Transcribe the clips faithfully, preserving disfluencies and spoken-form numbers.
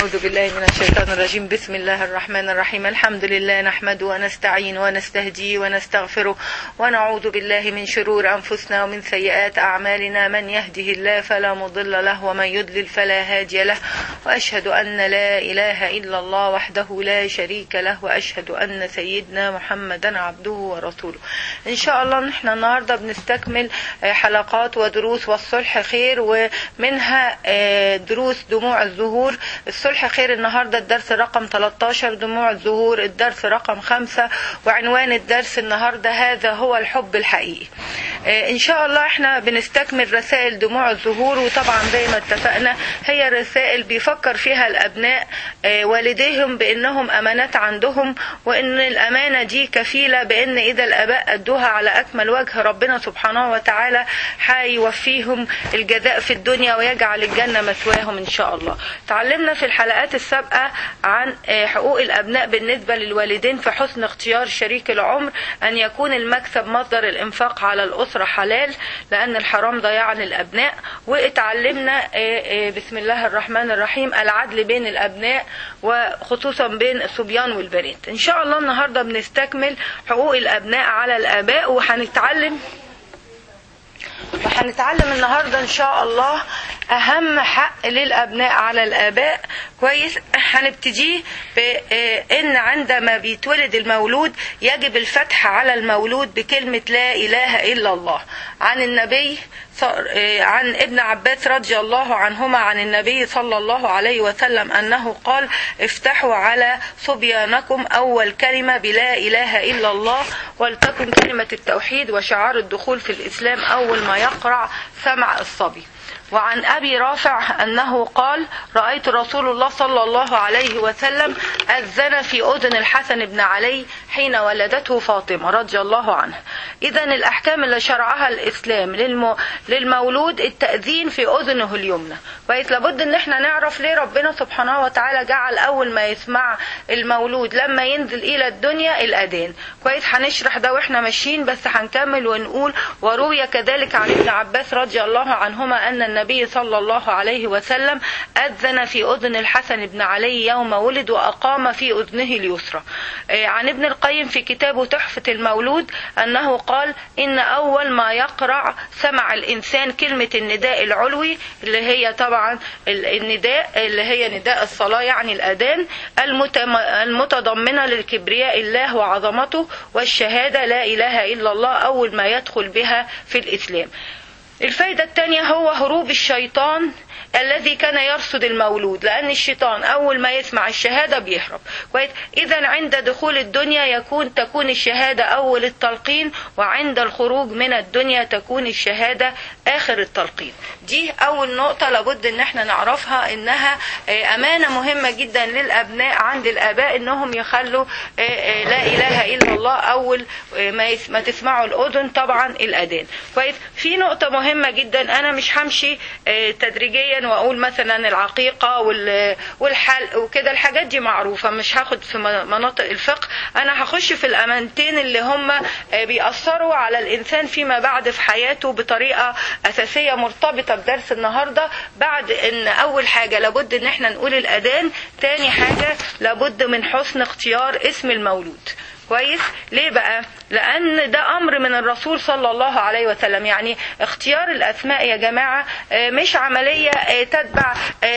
أعوذ بالله من الشيطان الرجيم. بسم الله الرحمن الرحيم. الحمد لله نحمده ونستعين ونستهديه ونستغفره ونعوذ بالله من شرور أنفسنا ومن سيئات أعمالنا. من يهده الله فلا مضل له ومن يضلل فلا هادي له، وأشهد أن لا إله إلا الله وحده لا شريك له، وأشهد أن سيدنا محمدا عبده ورسوله. إن شاء الله نحن النهاردة بنستكمل حلقات ودروس والصلح خير، ومنها دروس دموع الزهور. الصلح خير النهاردة الدرس رقم ثلاثة عشر، دموع الزهور الدرس رقم خمسة، وعنوان الدرس النهاردة هذا هو الحب الحقيقي. ان شاء الله احنا بنستكمل رسائل دموع الزهور، وطبعا زي ما اتفقنا هي رسائل بيفكر فيها الابناء والديهم بانهم امانات عندهم، وان الامانة دي كفيلة بان اذا الاباء ادوها على اكمل وجه ربنا سبحانه وتعالى هيوفيهم الجزاء في الدنيا ويجعل الجنة مثواهم ان شاء الله. تعلمنا في الحلقات السابقة عن حقوق الابناء بالنسبة للوالدين في حسن اختيار شريك العمر، ان يكون المكسب مصدر الانفاق على الاسرة حلال، لان الحرام ضياع للابناء. واتعلمنا بسم الله الرحمن الرحيم العدل بين الابناء وخصوصا بين الصبيان والبنات. ان شاء الله النهاردة بنستكمل حقوق الابناء على الاباء، وهنتعلم وهنتعلم النهاردة ان شاء الله اهم حق للابناء على الاباء. كويس، هنبتديه بان عندما بيتولد المولود يجب الفتح على المولود بكلمة لا اله الا الله. عن النبي عن ابن عباس رضي الله عنهما عن النبي صلى الله عليه وسلم أنه قال: افتحوا على صبيانكم أول كلمة بلا إله إلا الله، ولتكن كلمة التوحيد وشعار الدخول في الإسلام أول ما يقرع سمع الصبي. وعن أبي رافع أنه قال: رأيت رسول الله صلى الله عليه وسلم أذن في أذن الحسن بن علي حين ولدته فاطمة رضي الله عنها. إذن الأحكام اللي شرعها الإسلام للمو... للمولود التأذين في أذنه اليمنى. كويس، لابد ان احنا نعرف ليه ربنا سبحانه وتعالى جعل أول ما يسمع المولود لما ينزل إلى الدنيا الأذان. كويس، هنشرح ده واحنا ماشيين، بس هنكمل ونقول: وروي كذلك عن ابن عباس رضي الله عنهما أن النبي صلى الله عليه وسلم أذن في أذن الحسن بن علي يوم ولد وأقام في أذنه اليسرى. عن ابن القيم في كتابه تحفة المولود أنه قال: إن أول ما يقرع سمع الإنسان كلمة النداء العلوي اللي هي طبعا النداء اللي هي نداء الصلاة، يعني الأذان، المتضمنة للكبرياء الله وعظمته والشهادة لا إله إلا الله أول ما يدخل بها في الإسلام. الفايدة الثانية هو هروب الشيطان الذي كان يرصد المولود، لأن الشيطان أول ما يسمع الشهادة بيهرب. كويس، إذن عند دخول الدنيا يكون تكون الشهادة أول التلقين، وعند الخروج من الدنيا تكون الشهادة آخر التلقين. دي أول نقطة لابد إن احنا نعرفها، إنها أمانة مهمة جدا للأبناء عند الآباء إنهم يخلوا لا إله إلا الله أول ما تسمعوا الأذن طبعا الأذان. كويس، في نقطة مهمة جدا، أنا مش همشي تدريجيا واقول مثلا العقيقة والحلق وكده، الحاجات دي معروفة، مش هاخد في مناطق الفقه. انا هخش في الامانتين اللي هم بيأثروا على الانسان فيما بعد في حياته بطريقة اساسية مرتبطة بدرس النهاردة. بعد ان اول حاجة لابد ان احنا نقول الاذان، تاني حاجة لابد من حسن اختيار اسم المولود. كويس، ليه بقى؟ لأن ده أمر من الرسول صلى الله عليه وسلم. يعني اختيار الأسماء يا جماعة مش عملية تتبع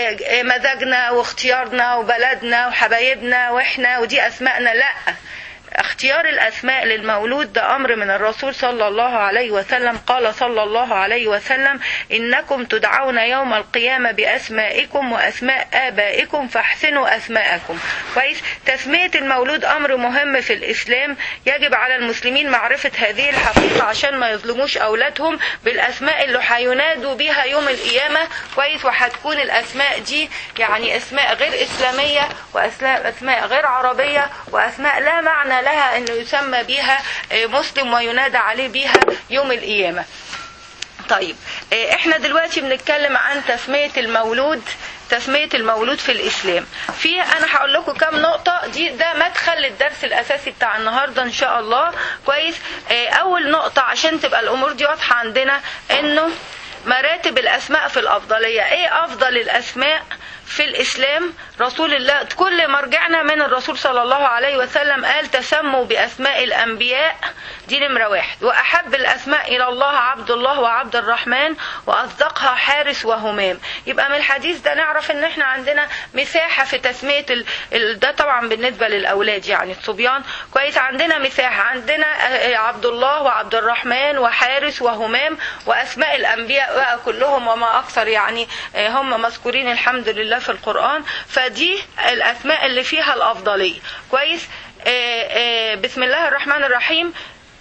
مزاجنا واختيارنا وبلدنا وحبايبنا وإحنا ودي أسماءنا، لأ. اختيار الأسماء للمولود ده أمر من الرسول صلى الله عليه وسلم. قال صلى الله عليه وسلم: إنكم تدعون يوم القيامة بأسمائكم وأسماء آبائكم فاحسنوا أسماءكم. كويس، تسمية المولود أمر مهم في الإسلام. يجب على المسلمين معرفة هذه الحقيقة عشان ما يظلموش أولادهم بالأسماء اللي هينادوا بها يوم القيامة. كويس، وهتكون الأسماء دي يعني أسماء غير إسلامية، وأسماء غير عربية، وأسماء لا معنى لها انه يسمى بيها مسلم وينادى عليه بيها يوم القيامة. طيب، احنا دلوقتي بنتكلم عن تسمية المولود تسمية المولود في الإسلام. في أنا هقول لكم كم نقطة، دي ده مدخل للدرس الأساسي بتاع النهاردة إن شاء الله. كويس، أول نقطة عشان تبقى الأمور دي واضحة عندنا، إنه مراتب الأسماء في الأفضلية. إيه أفضل الأسماء في الإسلام رسول الله كل مرجعنا من الرسول صلى الله عليه وسلم قال تسموا بأسماء الأنبياء، دي نمرة واحد. وأحب الأسماء إلى الله عبد الله وعبد الرحمن، وأصدقها حارس وهمام. يبقى من الحديث ده نعرف ان احنا عندنا مساحة في تسمية ال... ال... ده طبعا بالنسبة للأولاد يعني الصبيان كويس. عندنا مساحة، عندنا عبد الله وعبد الرحمن وحارس وهمام، وأسماء الأنبياء بقى كلهم وما أكثر يعني هم مذكورين الحمد لله في القرآن. فدي الأسماء اللي فيها الأفضلية كويس. بسم الله الرحمن الرحيم.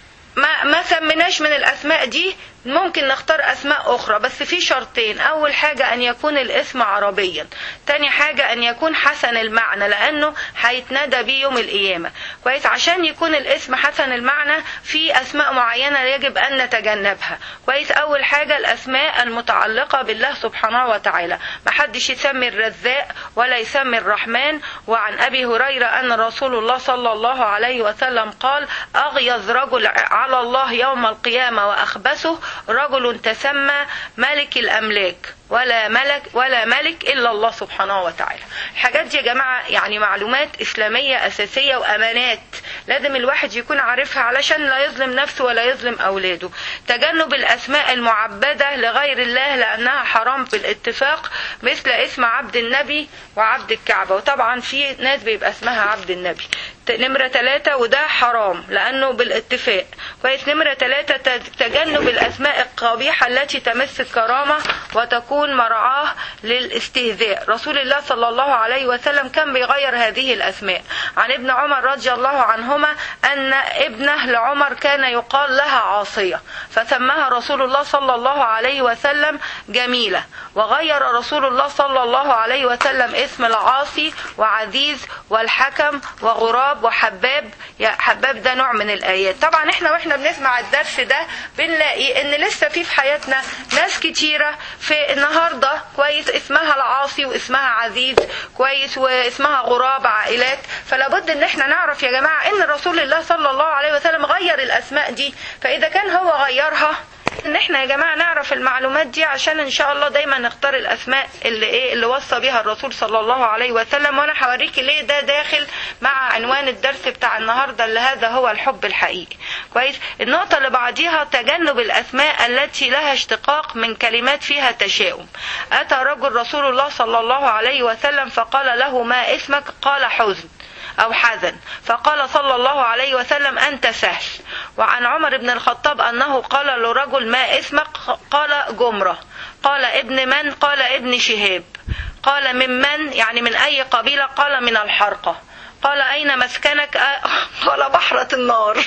ما ما سميناش من الأسماء دي، ممكن نختار أسماء أخرى بس في شرطين. أول حاجة أن يكون الاسم عربيا، تاني حاجة أن يكون حسن المعنى لأنه هيتنادى بيه يوم القيامة كويس. عشان يكون الاسم حسن المعنى في أسماء معينة يجب أن نتجنبها كويس. أول حاجة الأسماء المتعلقة بالله سبحانه وتعالى، محدش يسمي الرزاق ولا يسمي الرحمن. وعن أبي هريرة أن رسول الله صلى الله عليه وسلم قال أغيظ رجل على الله يوم القيامة وأخبثه رجل تسمى ملك الأملاك ولا ملك ولا ملك إلا الله سبحانه وتعالى. الحاجات دي يا جماعة يعني معلومات إسلامية أساسية وأمانات لازم الواحد يكون عارفها علشان لا يظلم نفسه ولا يظلم أولاده. تجنب الأسماء المعبدة لغير الله لأنها حرام بالاتفاق، مثل اسم عبد النبي وعبد الكعبة، وطبعا في ناس بيبقى اسمها عبد النبي. نمرة ثلاثة وده حرام لأنه بالاتفاق كويس. نمرة ثلاثة تجنب الأسماء القبيحة التي تمس الكرامة وتكون مرعاه للاستهزاء. رسول الله صلى الله عليه وسلم كان بيغير هذه الأسماء. عن ابن عمر رضي الله عنهما أن ابنه لعمر كان يقال لها عاصية فسماها رسول الله صلى الله عليه وسلم جميلة، وغير رسول الله صلى الله عليه وسلم اسم العاصي وعزيز والحكم وغراب وحباب. يا حباب ده نوع من الآيات. طبعا احنا واحنا بنسمع الدرس ده بنلاقي ان لسه في في حياتنا ناس كتيرة في النهاردة كويس اسمها العاصي واسمها عزيز كويس واسمها غراب عائلات. فلا بد ان احنا نعرف يا جماعة ان رسول الله صلى الله عليه وسلم غير الاسماء دي، فاذا كان هو غيرها ان احنا يا جماعة نعرف المعلومات دي عشان ان شاء الله دايما نختار الاسماء اللي ايه اللي وصى بها الرسول صلى الله عليه وسلم. وانا هوريكي ليه ده داخل مع عنوان الدرس بتاع النهاردة اللي هذا هو الحب الحقيقي كويس. النقطة اللي بعديها تجنب الاسماء التي لها اشتقاق من كلمات فيها تشاؤم. اتى رجل رسول الله صلى الله عليه وسلم فقال له ما اسمك؟ قال حزن أو حزن، فقال صلى الله عليه وسلم أنت سهل. وعن عمر بن الخطاب أنه قال لرجل ما اسمك؟ قال جمرة. قال ابن من؟ قال ابن شهاب. قال من من؟ يعني من أي قبيلة؟ قال من الحرقة. قال أين مسكنك؟ قال بحرة النار.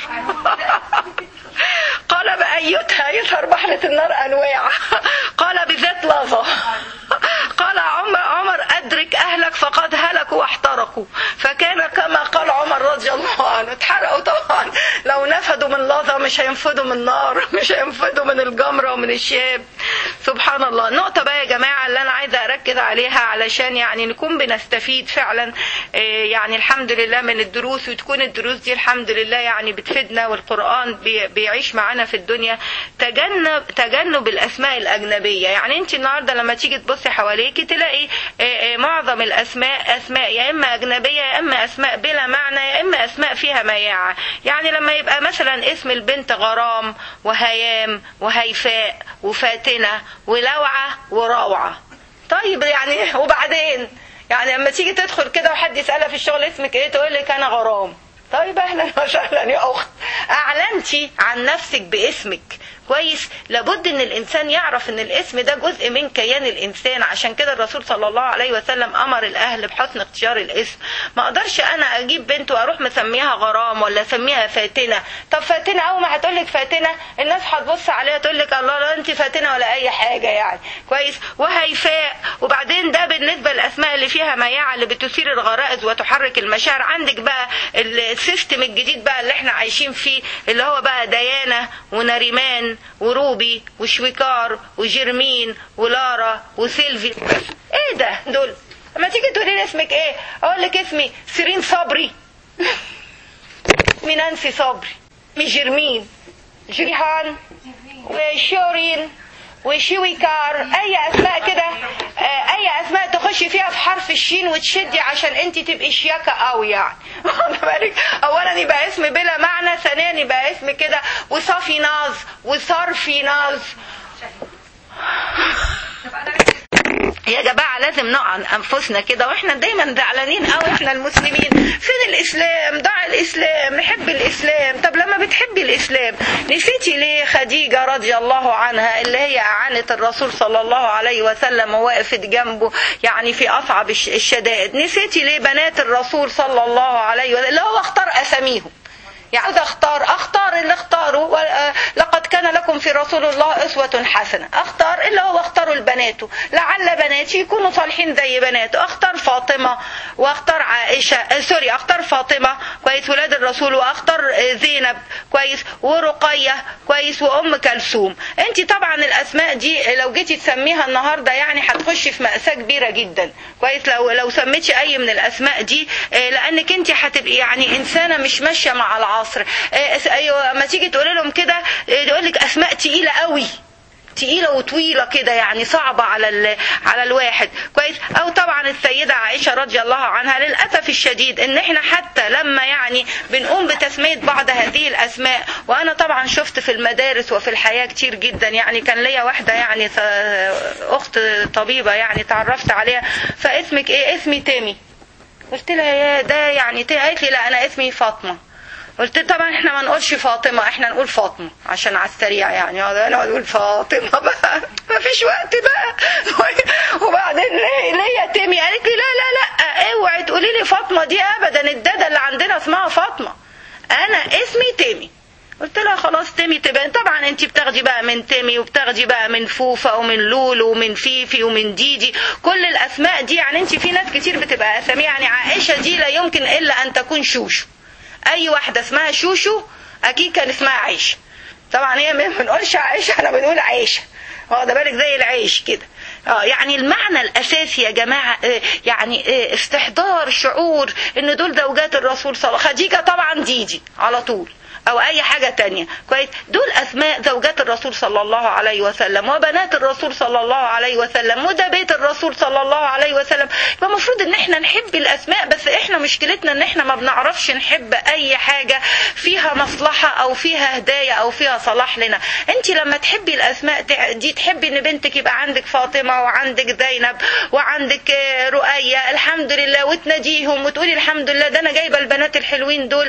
قال بأيتها يظهر بحرة النار أنواع. قال بذات لظى. قال عمر, عمر أدرك أهلك فقد هلكوا واحترقوا. فكان كما قال عمر رضي الله عنه. اتحرقوا طبعا، لو نفدوا من لظى مش هينفدوا من النار، مش هينفدوا من الجمرة ومن الشاب. سبحان الله. النقطة بقى يا جماعة اللي أنا عايزة أركز عليها علشان يعني نكون بنستفيد فعلا يعني الحمد لله من الدروس، وتكون الدروس دي الحمد لله يعني بتفيدنا والقرآن بيعيش معانا في الدنيا. تجنب تجنب الأسماء الأجنبية. يعني أنت النهاردة لما تيجي تبصي حواليك تلاقي معظم الأسماء أسماء يا إما أجنبية يا إما أسماء بلا معنى يا إما أسماء فيها مياعة. يعني لما يبقى مثلا اسم البنت غرام وهيام وهيفاء وفاتنة ولوعة وروعة، طيب يعني وبعدين يعني لما تيجي تدخل كده وحد يسألها في الشغل اسمك ايه تقول لك انا غرام. طيب اهلا وسهلا يا اخت، اعلنتي عن نفسك باسمك كويس. لابد ان الانسان يعرف ان الاسم ده جزء من كيان الانسان. عشان كده الرسول صلى الله عليه وسلم امر الاهل بحسن اختيار الاسم. ما اقدرش انا اجيب بنت واروح مسميها غرام ولا اسميها فاتنه. طب فاتنه اول ما هتقول لك فاتنه الناس هتبص عليها تقول لك الله لا انت فاتنه ولا اي حاجه يعني كويس. وهيفاء. وبعدين ده بالنسبه للاسماء اللي فيها مياعه اللي بتثير الغرائز وتحرك المشاعر. عندك بقى السيستم الجديد بقى اللي احنا عايشين فيه اللي هو بقى ديانه ونريمان وروبي وشويكار وجيرمين ولارا وسيلفي. ايه ده دول؟ لما تيجي تقولي لي اسمك ايه اقول لك اسمي سيرين صبري. اسمي نانسي صبري. اسمي جيرمين جيهان وشورين وشويكار، اي اسماء كده، اي اسماء تخشي فيها في حرف الشين وتشدي عشان انت تبقي شياكه قوي يعني. اولا يبقى اسم بلا معنى، ثانيا يبقى اسم كده وصافي ناز وصرفي ناز. يا جماعة لازم نقع أنفسنا كده، وإحنا دايما زعلانين أوي إحنا المسلمين. فين الإسلام؟ ضاع الإسلام، نحب الإسلام. طب لما بتحبي الإسلام نسيتي ليه خديجة رضي الله عنها اللي هي أعانت الرسول صلى الله عليه وسلم ووقفت جنبه يعني في أصعب الشدائد؟ نسيتي ليه بنات الرسول صلى الله عليه وسلم اللي هو اختار أساميهم؟ يعني اختار اختار اللي اختاروا، لقد كان لكم في رسول الله اسوة حسنة. اختار اللي هو اختاروا البنات، لعل بناتي يكونوا صالحين زي بناته. اختار فاطمة واختار عائشة، سوري اختار فاطمة كويس ولاد الرسول، واختار زينب كويس، ورقية كويس، وام كلثوم. انت طبعا الاسماء دي لو جيتي تسميها النهاردة يعني هتخشي في مأساة كبيرة جدا كويس لو لو سميتي اي من الاسماء دي، لانك انت هتبقي يعني انسانة مش ماشية مع العصر. ايوه ما تيجي تقول لهم كده يقول لك اسماء تقيله قوي، تقيله وطويله كده يعني صعبه على على الواحد كويس. او طبعا السيده عائشه رضي الله عنها، للاسف الشديد ان احنا حتى لما يعني بنقوم بتسميه بعض هذه الاسماء، وانا طبعا شفت في المدارس وفي الحياه كتير جدا يعني. كان ليا واحده يعني اخت طبيبه يعني تعرفت عليها، فاسمك ايه؟ اسمي تامي. قلت لها يا ده يعني، قالت لي لا انا اسمي فاطمه. قلت طبعا احنا ما نقولش فاطمة، احنا نقول فاطمة عشان على السريع يعني. انا اقول فاطمة بقى ما فيش وقت بقى. وبعدين ليا تيمي قالت لي لا لا لا اوعي تقولي لي فاطمة دي ابدا، الدادة اللي عندنا اسمها فاطمة، انا اسمي تيمي. قلت لها خلاص تيمي تبقى. طبعا انت بتاخدي بقى من تيمي وبتاخدي بقى من فوفا ومن لولو ومن فيفي ومن ديدي، كل الاسماء دي يعني. انت في ناس كتير بتبقى اسامي يعني عائشة دي لا يمكن الا ان تكون شوشو. اي واحدة اسمها شوشو اكيد كان اسمها عيشة. طبعا هي ما بنقولش عيشة، احنا بنقول عيشة، واخده بالك زي العيش كده. اه يعني المعنى الاساسي يا جماعة اه يعني اه استحضار شعور ان دول زوجات الرسول صلى الله عليه وسلم. خديجة طبعا ديدي على طول او اي حاجة تانية كويس، دول اسماء زوجات الرسول صلى الله عليه وسلم وبنات الرسول صلى الله عليه وسلم، وده بيت الرسول صلى الله عليه وسلم. يبقى المفروض ان احنا نحب الاسماء، بس احنا مشكلتنا ان احنا ما بنعرفش نحب اي حاجة فيها مصلحة او فيها هدايا او فيها صلاح لنا. انت لما تحبي الاسماء دي تحبي ان بنتك يبقى عندك فاطمة وعندك زينب وعندك رؤية الحمد لله، وتناديهم وتقولي الحمد لله ده انا جايبة البنات الحلوين دول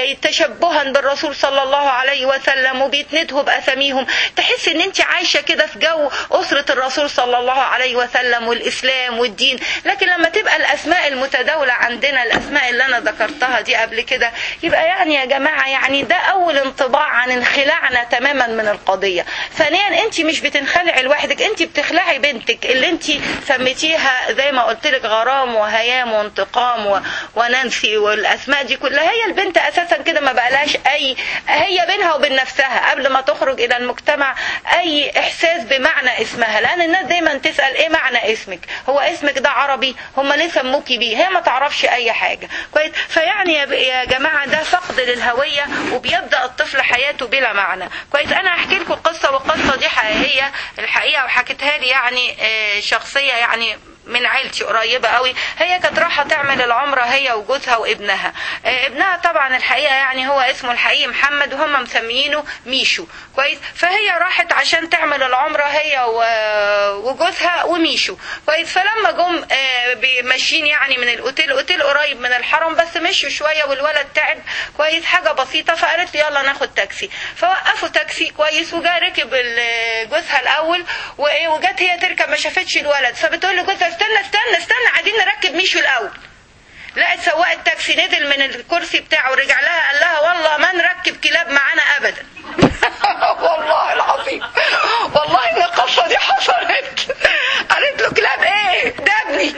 تشبها بالرسول الرسول صلى الله عليه وسلم وبيتندهوا بأساميهم. تحس ان انت عايشة كده في جو أسرة الرسول صلى الله عليه وسلم والإسلام والدين. لكن لما تبقى الأسماء المتداولة عندنا الأسماء اللي أنا ذكرتها دي قبل كده، يبقى يعني يا جماعة يعني ده أول انطباع عن انخلاعنا تماما من القضية. ثانيا انت مش بتنخلعي لوحدك، انت بتخلعي بنتك اللي انت سميتيها زي ما قلت لك غرام وهيام وانتقام و... وننسي والأسماء دي كلها. هي البنت أساسا كده ما بقلاش أي، هي بينها وبين نفسها قبل ما تخرج إلى المجتمع أي إحساس بمعنى اسمها، لأن الناس دايما تسأل إيه معنى اسمك، هو اسمك ده عربي، هم ليه سموكي بيه، هي ما تعرفش أي حاجة كويس. فيعني يا جماعة ده فقد للهوية وبيبدأ الطفل حياته بلا معنى كويس. أنا هحكي لكم قصة، والقصة دي حقيقية الحقيقة وحكتها لي يعني شخصية يعني من عيلتي قريبة قوي. هي كانت رايحة تعمل العمرة هي وجوزها وابنها. ابنها طبعا الحقيقة يعني هو اسمه الحقيقي محمد وهم مسميينه ميشو كويس. فهي راحت عشان تعمل العمرة هي وجوزها وميشو كويس. فلما جم ماشيين يعني من الاوتيل، اوتيل قريب من الحرم بس مشوا شوية والولد تعب كويس حاجة بسيطة، فقالت لي يلا ناخد تاكسي. فوقفوا تاكسي كويس وجا ركب جوزها الاول وجت هي تركب ما شافتش الولد، فبتقول لجوزها استنى استنى استنى عايزين نركب ميشو الاول. لقت سواق التاكسي نزل من الكرسي بتاعه ورجع لها قال لها والله ما نركب كلاب معانا ابدا. والله العظيم والله ان القصه دي حصلت. قالت له كلاب ايه ده ابني.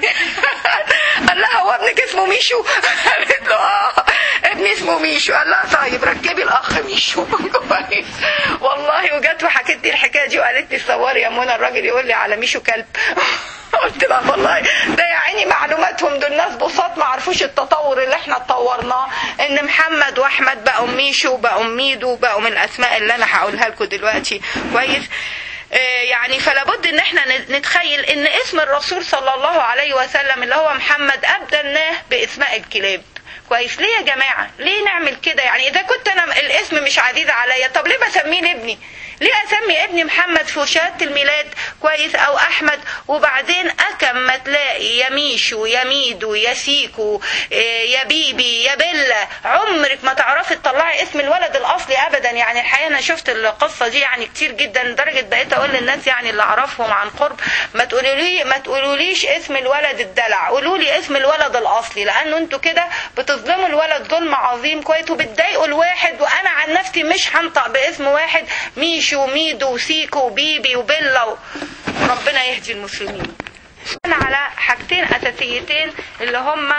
قال لها هو ابنك اسمه ميشو؟ قالت له اه ابني اسمه ميشو. قال لها طيب ركبي الاخ ميشو. كويس والله. وجت وحكت لي الحكايه دي وقالت لي صوري يا منى الراجل يقول لي على ميشو كلب. قلت لها والله ده يا عيني معلوماتهم دول ناس بساط ما عرفوش التطور اللي احنا اتطورناه، ان محمد واحمد بقوا ميشو بقوا ميدو بقوا من الاسماء اللي انا هقولها لكم دلوقتي كويس. يعني فلا بد ان احنا نتخيل ان اسم الرسول صلى الله عليه وسلم اللي هو محمد ابدلناه باسماء الكلاب. كويس. ليه يا جماعه؟ ليه نعمل كده؟ يعني اذا كنت انا الاسم مش عزيز عليا، طب ليه بسميه لابني؟ ليه اسمي ابني محمد في شهاده الميلاد كويس او احمد، وبعدين اكم ما تلاقي يا ميشو يا ميدو يا سيكو يا بيبي يا بيلا، عمرك ما تعرفي تطلعي اسم الولد الاصلي ابدا. يعني الحقيقه انا شفت القصه دي يعني كتير جدا، لدرجه بقيت اقول للناس يعني اللي اعرفهم عن قرب ما تقولوا لي ما تقولوليش اسم الولد الدلع، قولوا لي اسم الولد الاصلي، لانه انتوا كده بتظلموا الولد ظلم عظيم كويس وبتضايقوا الواحد. وانا عن نفسي مش هنطق باسم واحد ميشو وميدو وسيكو وبيبي وبيلا و... ربنا يهدي المسلمين. على حاجتين اساسيتين اللي هم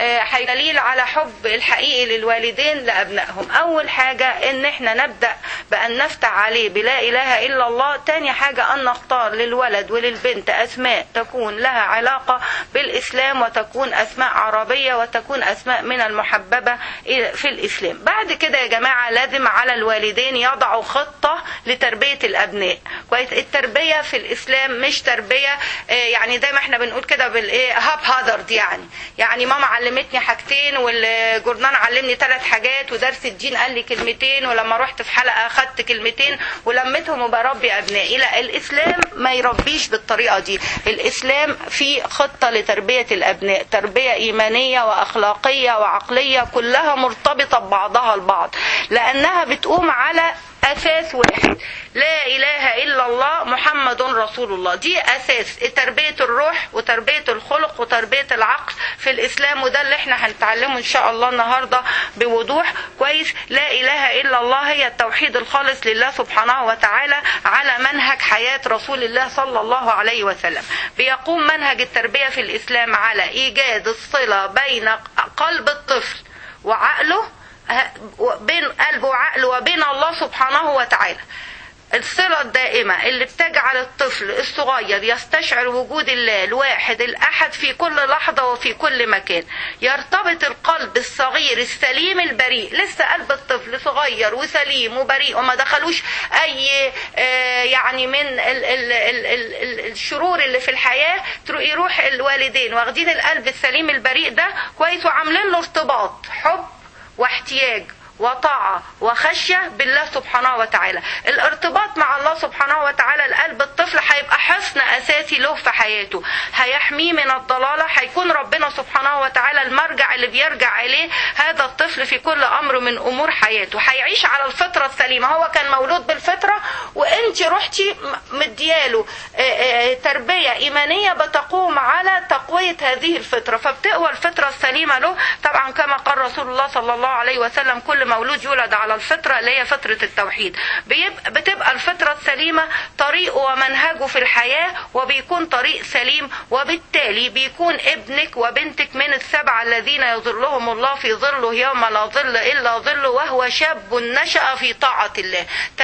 دليل على حب الحقيقي للوالدين لابنائهم. اول حاجه ان احنا نبدا بان نفتح عليه بلا اله الا الله. تاني حاجه ان نختار للولد وللبنت اسماء تكون لها علاقه بالاسلام، وتكون اسماء عربيه، وتكون اسماء من المحببه في الاسلام. بعد كده يا جماعه لازم على الوالدين يضعوا خطه لتربيه الابناء. كويس. التربيه في الاسلام مش تربيه يعني زي ما احنا بنقول كده بالايه هاب هازارد، يعني يعني ماما علمتني حاجتين والجورنان علمني ثلاث حاجات ودرس الدين قال لي كلمتين ولما رحت في حلقه اخدت كلمتين ولمتهم وبربي ابنائي. لا، الاسلام ما يربيش بالطريقه دي. الاسلام فيه خطه لتربيه الابناء، تربيه ايمانيه واخلاقيه وعقليه كلها مرتبطه ببعضها البعض، لانها بتقوم على أساس واحد، لا إله إلا الله محمد رسول الله. دي أساس تربية الروح وتربية الخلق وتربية العقل في الإسلام، وده اللي احنا هنتعلمه إن شاء الله النهاردة بوضوح. كويس. لا إله إلا الله هي التوحيد الخالص لله سبحانه وتعالى على منهج حياة رسول الله صلى الله عليه وسلم. بيقوم منهج التربية في الإسلام على إيجاد الصلة بين قلب الطفل وعقله، بين قلبه وعقله وبين الله سبحانه وتعالى. الصلة الدائمة اللي بتجعل الطفل الصغير يستشعر وجود الله الواحد الأحد في كل لحظة وفي كل مكان. يرتبط القلب الصغير السليم البريء، لسه قلب الطفل صغير وسليم وبريء وما دخلوش أي يعني من ال ال ال ال الشرور اللي في الحياة، يروح الوالدين واخدين القلب السليم البريء ده كويس وعاملين له ارتباط حب واحتياج وطاعة وخشية بالله سبحانه وتعالى. الارتباط مع الله سبحانه وتعالى لقلب الطفل هيبقى حصن أساسي له في حياته، هيحميه من الضلالة، هيكون ربنا سبحانه وتعالى المرجع اللي بيرجع إليه هذا الطفل في كل أمر من أمور حياته. هيعيش على الفطرة السليمة، هو كان مولود بالفطرة وانت رحتي مدياله تربية إيمانية بتقوم على تقوية هذه الفطرة، فبتقوى الفطرة السليمة له. طبعا كما قال رسول الله صلى الله عليه وسلم كل مولود يولد على الفطرة اللي هي فطرة التوحيد. بتبقى الفطرة السليمة طريقه ومنهجه في الحياة، وبيكون طريق سليم، وبالتالي بيكون ابنك وبنتك من السبعة الذين يظلهم الله في ظله يوم لا ظل إلا ظله وهو شاب نشأ في طاعة الله.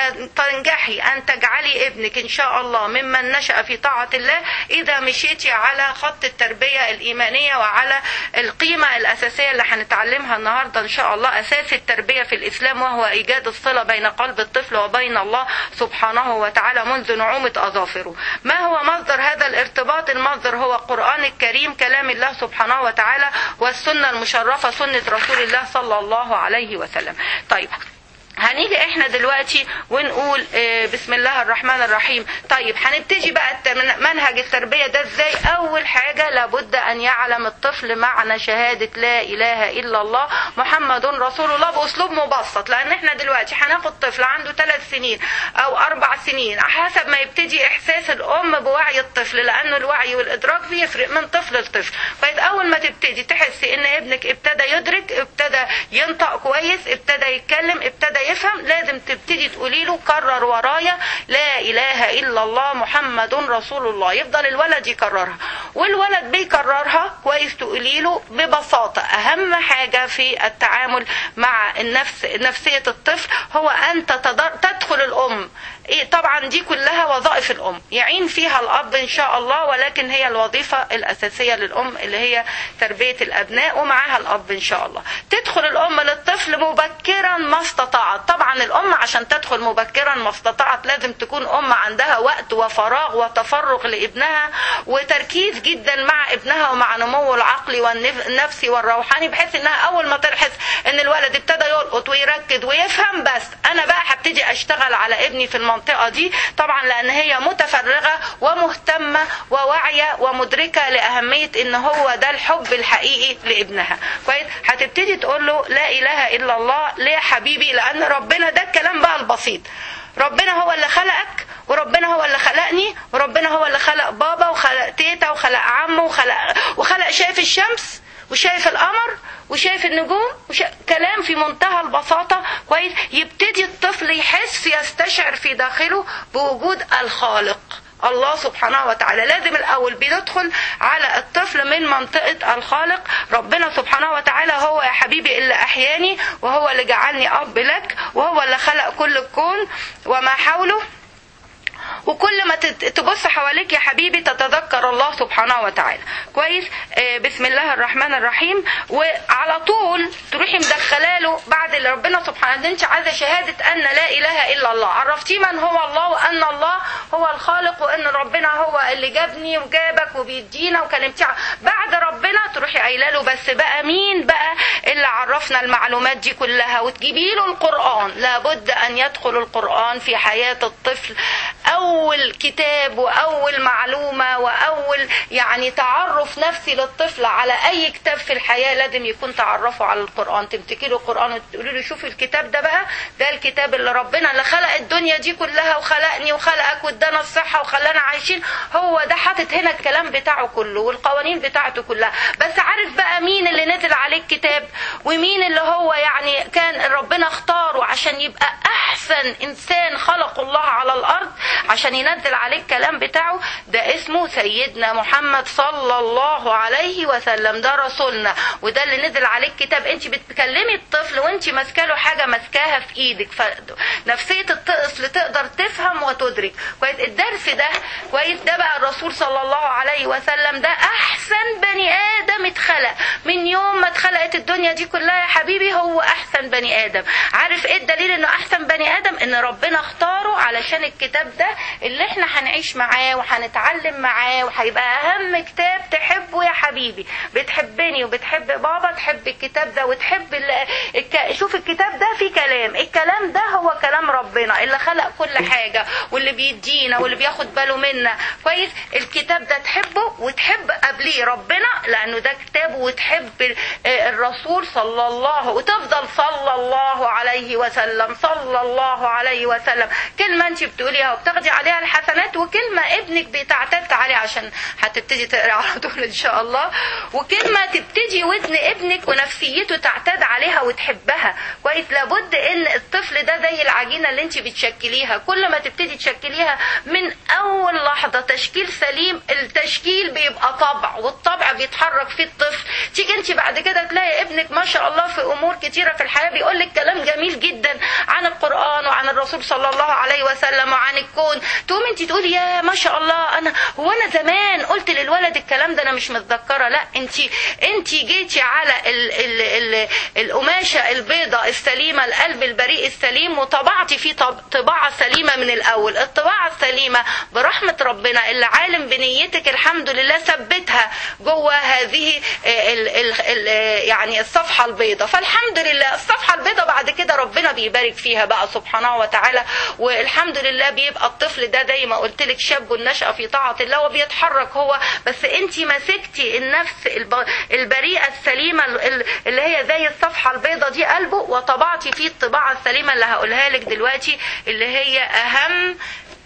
تنجحي أن تجعلي ابنك إن شاء الله ممن نشأ في طاعة الله إذا مشيتي على خط التربية الإيمانية وعلى القيمة الأساسية اللي هنتعلمها النهاردة إن شاء الله، أساس التربية في الإسلام، وهو إيجاد الصلة بين قلب الطفل وبين الله سبحانه وتعالى منذ نعومة أظافره. ما هو مصدر هذا الارتباط؟ المصدر هو القرآن الكريم كلام الله سبحانه وتعالى، والسنة المشرفة سنة رسول الله صلى الله عليه وسلم. طيب هنيجي احنا دلوقتي ونقول بسم الله الرحمن الرحيم. طيب هنبتدي بقى منهج التربية ده ازاي؟ اول حاجة لابد ان يعلم الطفل معنى شهادة لا اله الا الله محمد رسول الله باسلوب مبسط، لان احنا دلوقتي هناخد طفل عنده ثلاث سنين او اربع سنين حسب ما يبتدي احساس الام بوعي الطفل، لانه الوعي والادراك بيفرق من طفل لطفل. طيب اول ما تبتدي تحسي ان ابنك ابتدى يدرك، ابتدى ينطق كويس، ابتدى يتكلم، ابتدى يفهم، لازم تبتدي تقولي له كرر ورايا لا اله الا الله محمد رسول الله. يفضل الولد يكررها، والولد بيكررها كويس، تقولي له ببساطه. اهم حاجه في التعامل مع النفس نفسيه الطفل هو ان تدخل الام طبعا دي كلها وظائف الام يعين فيها الاب ان شاء الله، ولكن هي الوظيفة الاساسية للام اللي هي تربية الابناء، ومعاها الاب ان شاء الله. تدخل الام للطفل مبكرا ما استطاعت. طبعا الام عشان تدخل مبكرا ما استطاعت لازم تكون ام عندها وقت وفراغ وتفرغ لابنها وتركيز جدا مع ابنها ومع نموه العقلي والنفسي والروحاني، بحيث انها اول ما تحس ان الولد ابتدى يلقط ويركز ويفهم، بس انا بقى هبتدي اشتغل على ابني في المنطقة دي. طبعا لان هي متفرغة ومهتمة وواعية ومدركة لاهمية ان هو ده الحب الحقيقي لابنها. كويس. هتبتدي تقول له لا اله الا الله. ليه يا حبيبي؟ لان ربنا، ده الكلام بقى البسيط، ربنا هو اللي خلقك، وربنا هو اللي خلقني، وربنا هو اللي خلق بابا وخلق تيتا وخلق عمه وخلق وخلق شايف الشمس وشايف القمر وشايف النجوم وشايف كلام في منتهى البساطة. كويس. يبتدي الطفل يحس يستشعر في داخله بوجود الخالق الله سبحانه وتعالى. لازم الأول بندخل على الطفل من منطقة الخالق. ربنا سبحانه وتعالى هو يا حبيبي اللي أحياني، وهو اللي جعلني أب لك، وهو اللي خلق كل الكون وما حوله. وكل ما تبص حواليك يا حبيبي تتذكر الله سبحانه وتعالى. كويس. آه بسم الله الرحمن الرحيم. وعلى طول تروحي مدخلاله بعد اللي ربنا سبحانه، انت عايزه شهاده ان لا اله الا الله، عرفتي من هو الله وان الله هو الخالق وان ربنا هو اللي جابني وجابك وبيدينا وكلمتي. بعد ربنا تروحي قايله له بس بقى مين بقى اللي عرفنا المعلومات دي كلها، وتجيبي له القرآن. لابد ان يدخل القرآن في حياة الطفل أول كتاب وأول معلومة وأول يعني تعرف نفسي للطفل على أي كتاب في الحياة لازم يكون تعرفه على القرآن. تمتكي له القرآن وتقولي له شوفي الكتاب ده بقى، ده الكتاب اللي ربنا اللي خلق الدنيا دي كلها وخلقني وخلقك وادانا الصحة وخلانا عايشين، هو ده حاطط هنا الكلام بتاعه كله والقوانين بتاعته كلها. بس عارف بقى مين اللي نزل عليه الكتاب، ومين اللي هو يعني كان ربنا اختاره عشان يبقى أحسن إنسان خلق الله على الأرض عشان ينزل عليه الكلام بتاعه؟ ده اسمه سيدنا محمد صلى الله عليه وسلم. ده رسولنا وده اللي نزل عليه الكتاب. انت بتكلمي الطفل وانت ماسكه له حاجه ماسكاها في ايدك، فنفسيه الطفل تقدر تفهم وتدرك. كويس. الدرس ده كويس. ده بقى الرسول صلى الله عليه وسلم ده احسن بني ادم اتخلق من يوم ما اتخلقت الدنيا دي كلها يا حبيبي. هو احسن بني ادم. عارف ايه الدليل انه احسن بني ادم؟ ان ربنا اختاره علشان الكتاب ده اللي احنا هنعيش معاه وهنتعلم معاه، وهيبقى اهم كتاب تحبه يا حبيبي. بتحبني وبتحب بابا، تحب الكتاب ده وتحب الك... شوف الكتاب ده فيه كلام، الكلام ده هو كلام ربنا اللي خلق كل حاجة واللي بيدينا واللي بياخد باله منا. كويس. الكتاب ده تحبه وتحب قبليه ربنا لانه ده كتابه، وتحب الرسول صلى الله وتفضل صلى الله عليه وسلم صلى الله عليه وسلم. كلمة انت بتقوليها وبتاخدي عليها الحسنات، وكلمة ابنك بتعتد عليها عشان هتبتدي تقرأ على طول ان شاء الله، وكلمة تبتدي ودن ابنك ونفسيته تعتاد عليها وتحبها. كويس. لابد ان الطفل ده زي العجينة اللي انت بتشكليها، كل ما تبتدي تشكليها من اول لحظة تشكيل سليم، التشكيل بيبقى طبع، والطبع بيتحرك فيه الطفل. تيجي انت بعد كده تلاقي ابنك ما شاء الله في امور كتيرة في الحياة بيقول لك كلام جميل جدا عن القرآن وعن الرسول صلى الله عليه وسلم وعن الكون. تقوم انت تقولي يا ما شاء الله، انا هو انا زمان قلت للولد الكلام ده انا مش متذكره. لا، انت انت جيتي على ال ال ال القماشه البيضاء السليمه، القلب البريء السليم، وطبعتي فيه طباعه سليمه من الاول. الطباعه السليمه برحمه ربنا اللي عالم بنيتك الحمد لله ثبتها جوه هذه ال ال ال يعني الصفحه البيضاء. فالحمد لله الصفحه البيضاء بعد كده ربنا بيبارك فيها بقى سبحانه وتعالى، والحمد لله بيبقى الطفل ده زي ما قلت لك شاب النشأة في طاعة الله وبيتحرك هو. بس انت مسكتي النفس البريئة السليمة اللي هي زي الصفحة البيضاء دي قلبه، وطبعتي فيه الطباعة السليمة اللي هقولها لك دلوقتي، اللي هي اهم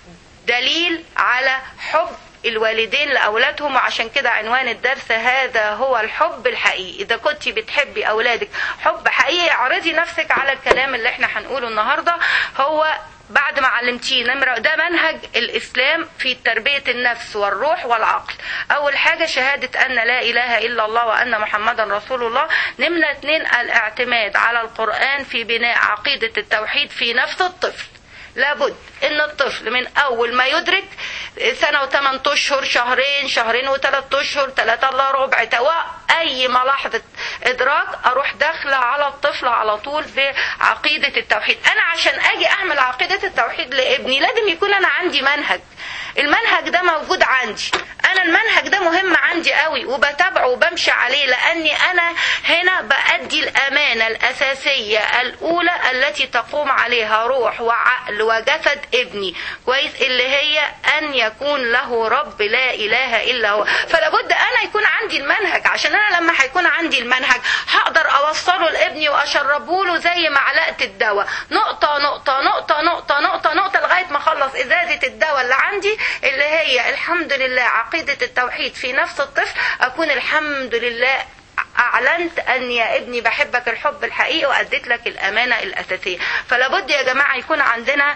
دليل على حب الوالدين لأولادهم. وعشان كده عنوان الدرس هذا هو الحب الحقيقي. إذا كنت بتحبي أولادك حب حقيقي، اعرضي نفسك على الكلام اللي احنا هنقوله النهاردة. هو بعد ما علمتيه نمرة، ده منهج الإسلام في تربية النفس والروح والعقل. أول حاجة شهادة أن لا إله إلا الله وأن محمدا رسول الله. نمرة اتنين الاعتماد على القرآن في بناء عقيدة التوحيد في نفس الطفل. لابد ان الطفل من اول ما يدرك سنة وثمان اشهر، شهرين، شهرين وثلاث اشهر، ثلاثة الا ربع، تواء اي ملاحظة ادراك اروح داخلة على الطفل على طول بعقيدة التوحيد. انا عشان اجي اعمل عقيدة التوحيد لابني لازم يكون انا عندي منهج، المنهج ده موجود عندي، انا المنهج ده مهم عندي قوي وبتابعه وبمشي عليه، لاني انا هنا بأدي الامانة الاساسية الاولى التي تقوم عليها روح وعقل وجسد ابني، كويس، اللي هي ان يكون له رب لا اله الا هو. فلابد انا يكون عندي المنهج، عشان انا لما هيكون عندي المنهج هقدر اوصله لابني واشربه له زي معلقة الدواء، نقطة نقطة نقطة نقطة نقطة نقطة لغاية ما اخلص ازازة الدواء اللي عندي اللي هي الحمد لله عقيدة التوحيد في نفس الطفل. اكون الحمد لله اعلنت ان يا ابني بحبك الحب الحقيقي واديت لك الامانة الاساسية. فلابد يا جماعة يكون عندنا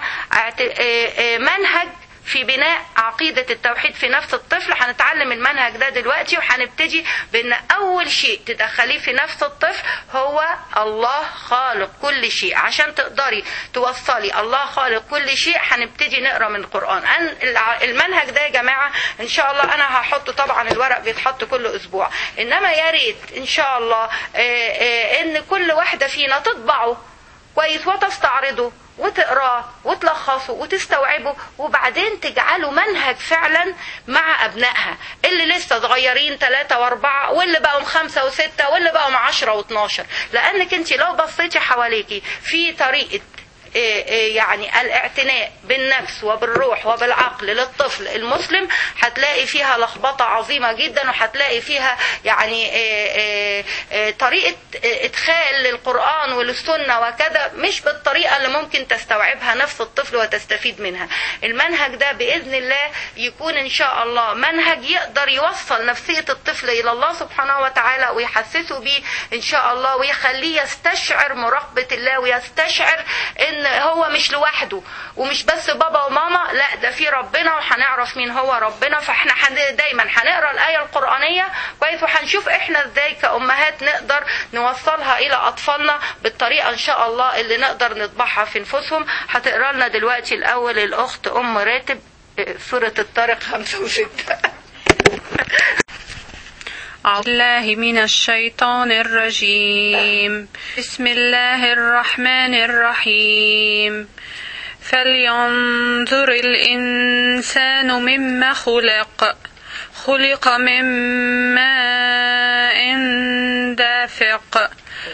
منهج في بناء عقيدة التوحيد في نفس الطفل. هنتعلم المنهج ده دلوقتي، وهنبتدي بان اول شيء تدخليه في نفس الطفل هو الله خالق كل شيء. عشان تقدري توصلي الله خالق كل شيء هنبتدي نقرأ من القرآن. المنهج ده يا جماعة ان شاء الله انا هحطه، طبعا الورق بيتحط كل اسبوع، انما يا ريت ان شاء الله ان كل واحدة فينا تطبعه كويس وتستعرضه وتقراه وتلخصه وتستوعبه، وبعدين تجعله منهج فعلا مع ابنائها اللي لسه صغيرين ثلاثة واربعة، واللي بقوا خمسة وستة، واللي بقوا عشرة واتناشر. لانك انت لو بصيتي حواليكي في طريقة يعني الاعتناء بالنفس وبالروح وبالعقل للطفل المسلم هتلاقي فيها لخبطة عظيمة جدا، وهتلاقي فيها يعني طريقة ادخال للقرآن وللسنة وكذا مش بالطريقة اللي ممكن تستوعبها نفس الطفل وتستفيد منها. المنهج ده بإذن الله يكون إن شاء الله منهج يقدر يوصل نفسية الطفل إلى الله سبحانه وتعالى ويحسسه بيه إن شاء الله، ويخليه يستشعر مراقبة الله ويستشعر إن هو مش لوحده ومش بس بابا وماما، لا ده في ربنا وهنعرف مين هو ربنا. فاحنا دايما هنقرا الآية القرآنية كويس، وهنشوف احنا ازاي كأمهات نقدر نوصلها إلى أطفالنا بالطريقة إن شاء الله اللي نقدر نطبعها في نفوسهم. هتقرا لنا دلوقتي الأول الأخت أم راتب سورة الطارق خمسة وستة. أعوذ بالله من الشيطان الرجيم. بسم الله الرحمن الرحيم. فلينظر الإنسان مما خلق خلق من ماء دافق.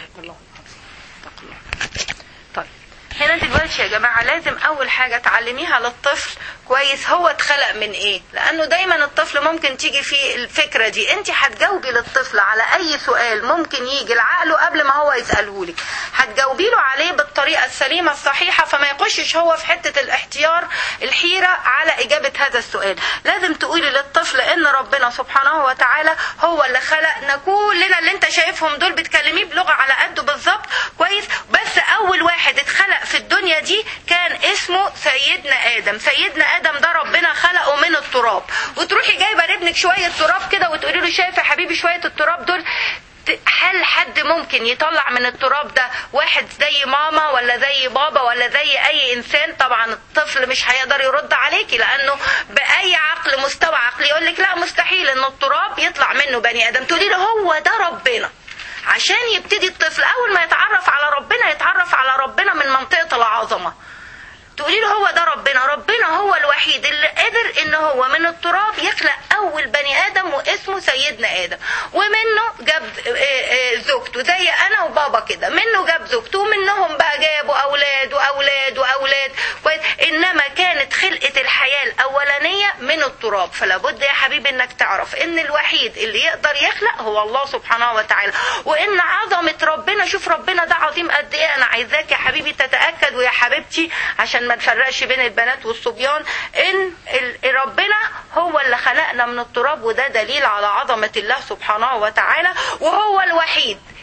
هنا دلوقتي يا جماعة لازم أول حاجة تعلميها للطفل كويس هو اتخلق من ايه، لأنه دايما الطفل ممكن تيجي فيه الفكرة دي. انت هتجاوبي للطفل على أي سؤال ممكن يجي لعقله قبل ما هو يسألهولك، هتجاوبي له عليه بالطريقة السليمة الصحيحة، فما يخشش هو في حتة الاحتيار الحيرة على إجابة هذا السؤال. لازم تقولي للطفل إن ربنا سبحانه وتعالى هو اللي خلقنا كلنا، اللي انت شايفهم دول بتكلميه بلغة على قده بالظبط كويس، بس أول واحد اتخلق في الدنيا دي كان اسمه سيدنا آدم. سيدنا آدم ده ربنا خلقه من التراب، وتروحي جايبة لابنك شوية تراب كده وتقولي له شايف يا حبيبي شوية التراب دول، هل حد ممكن يطلع من التراب ده واحد زي ماما ولا زي بابا ولا زي اي انسان؟ طبعا الطفل مش هيقدر يرد عليكي، لانه باي عقل مستوى عقلي يقول لك لا مستحيل ان التراب يطلع منه بني ادم. تقولي له هو ده ربنا، عشان يبتدي الطفل اول ما يتعرف على ربنا يتعرف على ربنا من منطقة العظمة. تقولي له هو ده ربنا، ربنا هو الوحيد اللي قدر ان هو من التراب يخلق اول بني ادم واسمه سيدنا ادم، ومنه جاب زوجته زي انا وبابا كده، منه جاب زوجته ومنهم بقى جابوا اولاد واولاد واولاد كويس، انما كانت خلقة الحياة الاولانية من التراب. فلا بد يا حبيبي انك تعرف ان الوحيد اللي يقدر يخلق هو الله سبحانه وتعالى، وان عظمة ربنا، شوف ربنا ده عظيم قد ايه. انا عايزاك يا حبيبي تتأكد ويا حبيبتي عشان ما نفرقش بين البنات والصبيان ان ربنا هو اللي خلقنا من التراب، وده دليل على عظمة الله سبحانه وتعالى، وهو الوحيد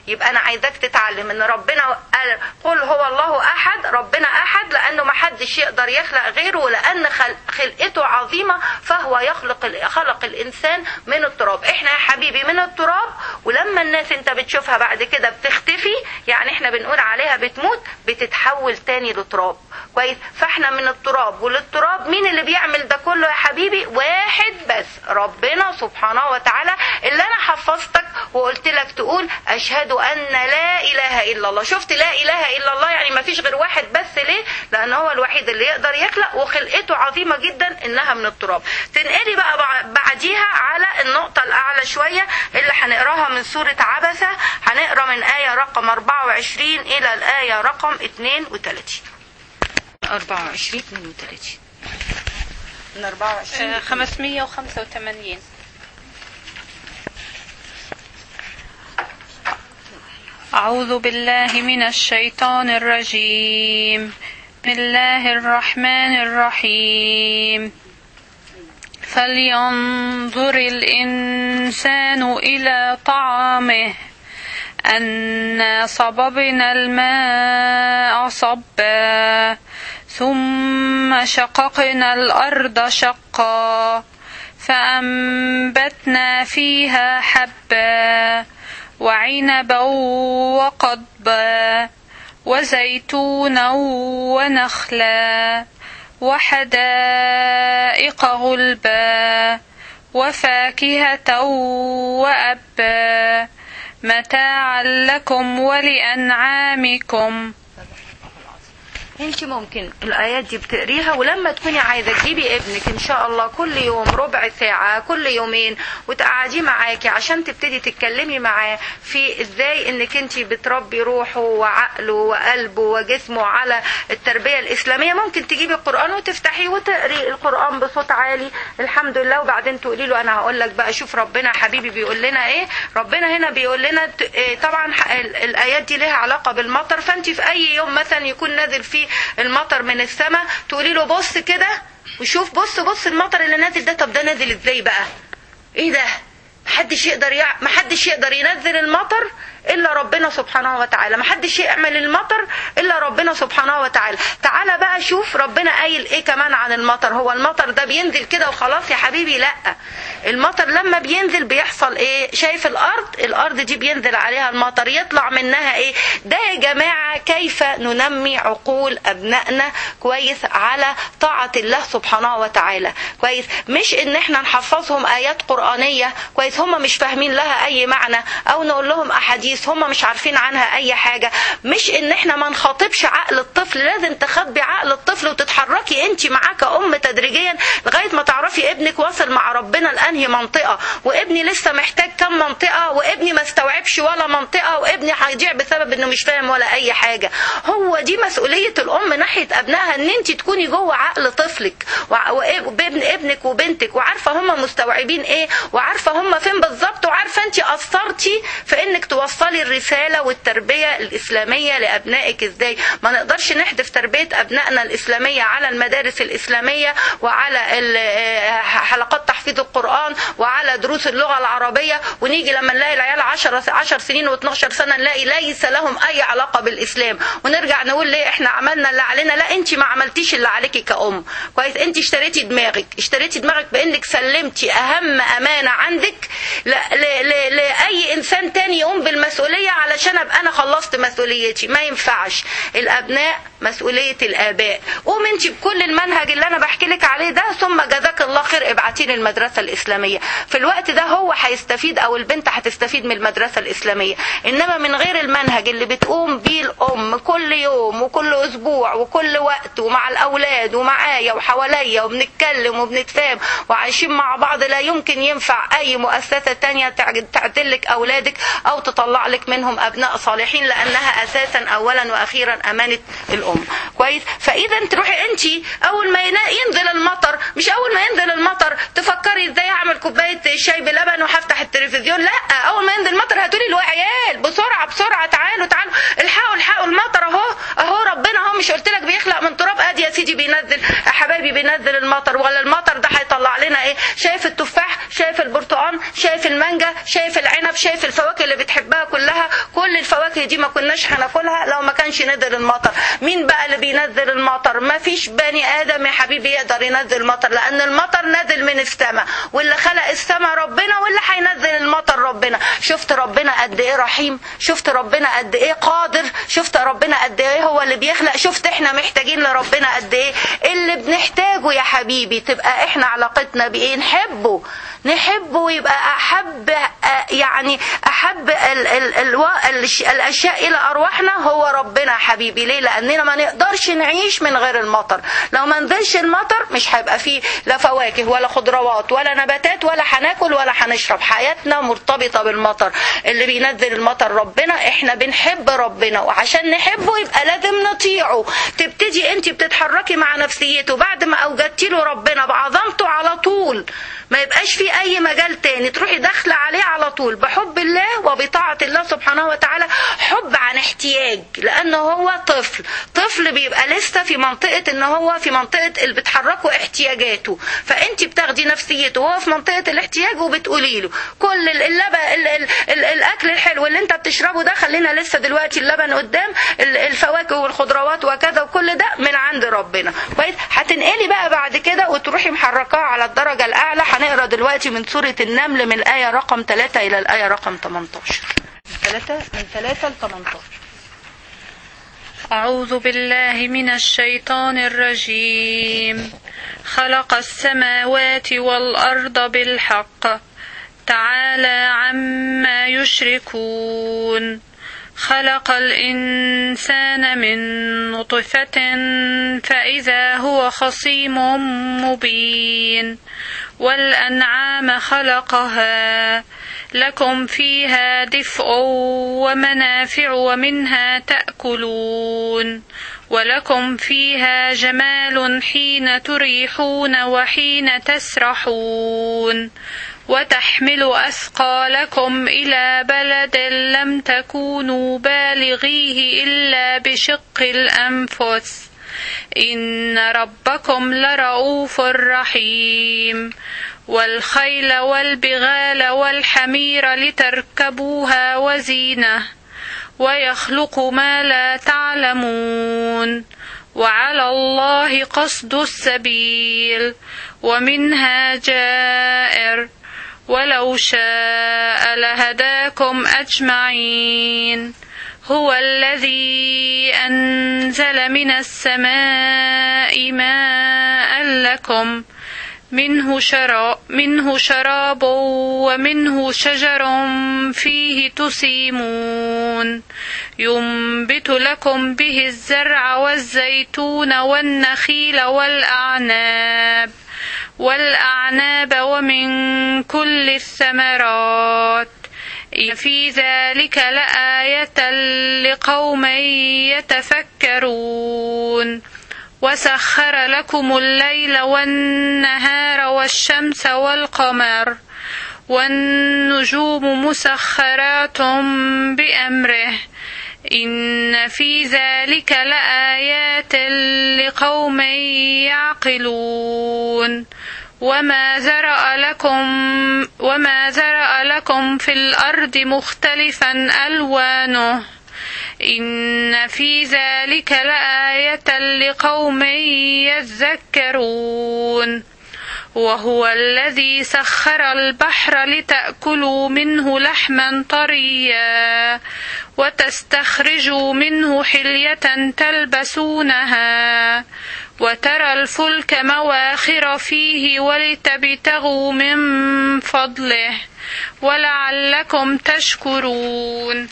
يبقى انا عايزاك تتعلم ان ربنا قال قل هو الله احد، ربنا احد لانه ما حدش يقدر يخلق غيره، ولان خلقته عظيمه فهو يخلق خلق الانسان من التراب. احنا يا حبيبي من التراب، ولما الناس انت بتشوفها بعد كده بتختفي، يعني احنا بنقول عليها بتموت، بتتحول تاني لتراب. كويس؟ فاحنا من التراب وللتراب. مين اللي بيعمل ده كله يا حبيبي؟ واحد بس، ربنا سبحانه وتعالى، اللي انا حفظتك وقلت لك تقول اشهد ان لا اله الا الله. شفت لا اله الا الله يعني ما فيش غير واحد بس. ليه؟ لان هو الوحيد اللي يقدر يخلق، وخلقته عظيمه جدا انها من التراب. تنقلي بقى بعديها على النقطه الاعلى شويه اللي هنقراها من سوره عبسه. هنقرا من ايه رقم أربعة وعشرين الى الايه رقم اثنين وثلاثين. أربعة وعشرين اثنين وثلاثين من أربعة وعشرين خمسمية وخمسة وثمانين. أعوذ بالله من الشيطان الرجيم. بسم الله الرحمن الرحيم. فلينظر الإنسان إلى طعامه أنا صببنا الماء صبا ثم شققنا الأرض شقا فأنبتنا فيها حبا وعنبا وقضبا وزيتونا ونخلا وحدائق غلبا وفاكهة وأبا متاعا لكم ولأنعامكم. انت ممكن الايات دي بتقريها، ولما تكوني عايزه تجيبي ابنك ان شاء الله كل يوم ربع ساعه كل يومين وتقعديه معاكي عشان تبتدي تتكلمي معاه في ازاي انك انت بتربي روحه وعقله وقلبه وجسمه على التربيه الاسلاميه. ممكن تجيبي القران وتفتحيه وتقري القران بصوت عالي الحمد لله، وبعدين تقولي له انا هقول لك بقى شوف ربنا حبيبي بيقول لنا ايه. ربنا هنا بيقول لنا طبعا الايات دي لها علاقه بالمطر، فانت في اي يوم مثلا يكون نازل فيه المطر من السماء تقولي له بص كده وشوف، بص بص المطر اللي نازل ده، طب ده نازل ازاي بقى؟ ايه ده؟ محدش يقدر يع... محدش يقدر ينزل المطر الا ربنا سبحانه وتعالى، محدش يعمل المطر الا ربنا سبحانه وتعالى. تعالى بقى شوف ربنا قايل ايه كمان عن المطر. هو المطر ده بينزل كده وخلاص يا حبيبي؟ لا، المطر لما بينزل بيحصل ايه؟ شايف الارض؟ الارض دي بينزل عليها المطر، يطلع منها ايه؟ ده يا جماعه كيف ننمي عقول ابنائنا كويس على طاعه الله سبحانه وتعالى. كويس؟ مش ان احنا نحفظهم ايات قرانيه كويس هم مش فاهمين لها اي معنى، او نقول لهم احاديث هم مش عارفين عنها اي حاجة. مش ان احنا ما نخاطبش عقل الطفل، لازم تخاطبي عقل الطفل وتتحركي انت معاه كأم تدريجيا لغاية ما تعرفي ابنك واصل مع ربنا لانهي منطقة، وابني لسه محتاج كم منطقة، وابني ما استوعبش ولا منطقة، وابني هيضيع بسبب انه مش فاهم ولا اي حاجة. هو دي مسؤولية الام ناحية ابنائها، ان انت تكوني جوه عقل طفلك وابن ابنك وبنتك، وعارفة هم مستوعبين ايه، وعارفة هم فين بالظبط، وعارفة انت قصرتي في انك توصلي الرسالة والتربية الإسلامية لأبنائك إزاي. ما نقدرش نحدث تربية أبنائنا الإسلامية على المدارس الإسلامية وعلى حلقات تحفيظ القرآن وعلى دروس اللغة العربية، ونيجي لما نلاقي العيال عشر عشر سنين واثناشر سنة نلاقي ليس لهم أي علاقة بالإسلام، ونرجع نقول ليه إحنا عملنا اللي علينا. لا، أنت ما عملتيش اللي عليكي كأم. كويس؟ أنت اشتريتي دماغك، اشتريتي دماغك بأنك سلمتي أهم أمانة عندك لأي إنسان تاني يقوم بالمسؤولية علشان ابقى انا خلصت مسؤوليتي. ما ينفعش. الابناء مسؤولية الاباء. قوم انت بكل المنهج اللي انا بحكي لك عليه ده، ثم جزاك الله خير ابعتيني المدرسة الاسلامية. في الوقت ده هو هيستفيد او البنت هتستفيد من المدرسة الاسلامية. انما من غير المنهج اللي بتقوم بيه الام كل يوم وكل اسبوع وكل وقت ومع الاولاد ومعايا وحواليا وبنتكلم وبنتفاهم وعايشين مع بعض، لا يمكن ينفع اي مؤسسة تانية تعدلك اولادك او تطلع لك منهم ابناء صالحين، لانها اساسا اولا واخيرا امانة الام. كويس؟ فاذا تروحي انت اول ما ينزل المطر، مش اول ما ينزل المطر تفكري ازاي اعمل كوبايه شاي بلبن وهفتح التلفزيون. لا، اول ما ينزل المطر هتقولي للعيال بسرعه بسرعه تعالوا تعالوا الحقوا الحقوا المطر اهو اهو ربنا اهو مش قلت لك بيخلق من تراب؟ ادي يا سيدي بينزل يا حبايبي بينزل المطر. ولا المطر ده هيطلع لنا ايه؟ شايف التفاح، شايف البرتقال، شايف المانجا، شايف العنب، شايف الفواكه اللي بتحبها كلها، كل الفواكه دي ما كناش هناكلها لو ما كانش نزل المطر. مين بقى اللي بينزل المطر؟ ما فيش بني ادم يا حبيبي يقدر ينزل المطر، لان المطر نازل من السماء، واللي خلق السماء ربنا، واللي هينزل المطر ربنا. شفت ربنا قد ايه رحيم، شفت ربنا قد ايه قادر، شفت ربنا قد ايه هو اللي بيخلق، شفت احنا محتاجين لربنا قد ايه. اللي بنحتاجه يا حبيبي تبقى احنا علاقتنا بايه؟ نحبه، نحبه ويبقى احب، يعني احب ال ال ال الاشياء الى ارواحنا هو ربنا يا حبيبي. ليه؟ لاننا ما نقدرش نعيش من غير المطر. لو ما نزلش المطر مش هيبقى فيه لا فواكه ولا خضروات ولا نباتات ولا هناكل ولا هنشرب. حياتنا مرتبطة بالمطر. اللي بينزل المطر ربنا. احنا بنحب ربنا، وعشان نحبه يبقى لازم نطيعه. تبتدي انت بتتحركي مع نفسيته بعد ما اوجدتي له ربنا بعظمته على طول، ما يبقاش في اي مجال تاني، تروحي داخله عليه على طول بحب الله وبطاعه الله سبحانه وتعالى. حب عن احتياج، لانه هو طفل طفل بيبقى لسه في منطقه ان هو في منطقه اللي بتحركه احتياجاته، فانت بتاخدي نفسيته وهو في منطقه الاحتياج وبتقولي له كل اللبن ال ال ال الاكل الحلو اللي انت بتشربه ده، خلينا لسه دلوقتي اللبن قدام، الفواكه والخضروات وكذا وكل ده من عند ربنا. كويس؟ هتنقلي بقى بعد كده وتروحي محركاه على الدرجه الاعلى. هنقرا دلوقتي من سورة النمل من الآية رقم ثلاثة إلى الآية رقم ثمانية عشر. ثلاثة من ثلاثة ل ثمانية عشر. أعوذ بالله من الشيطان الرجيم. خلق السماوات والأرض بالحق تعالى عما يشركون. خلق الإنسان من نطفة فإذا هو خصيم مبين. والأنعام خلقها لكم فيها دفء ومنافع ومنها تأكلون، ولكم فيها جمال حين تريحون وحين تسرحون، وتحمل أثقالكم إلى بلد لم تكونوا بالغيه إلا بشق الأنفس إن ربكم لرؤوف رحيم. والخيل والبغال والحمير لتركبوها وزينة ويخلق ما لا تعلمون وعلى الله قصد السبيل ومنها جائر ولو شاء لهداكم أجمعين. هو الذي أنزل من السماء ماء لكم منه شراب, منه شراب ومنه شجر فيه تسيمون ينبت لكم به الزرع والزيتون والنخيل والأعناب والأعناب ومن كل الثمرات إن في ذلك لآية لقوم يتفكرون. وسخر لكم الليل والنهار والشمس والقمر والنجوم مسخرات بأمره إن في ذلك لآيات لقوم يعقلون. وما ذرأ لكم وما ذرأ لكم في الأرض مختلفا ألوانه إن في ذلك لآية لقوم يذكرون. وهو الذي سخر البحر لتأكلوا منه لحما طريا وتستخرجوا منه حلية تلبسونها وترى الفلك مواخر فيه ولتبتغوا من فضله ولعلكم تشكرون.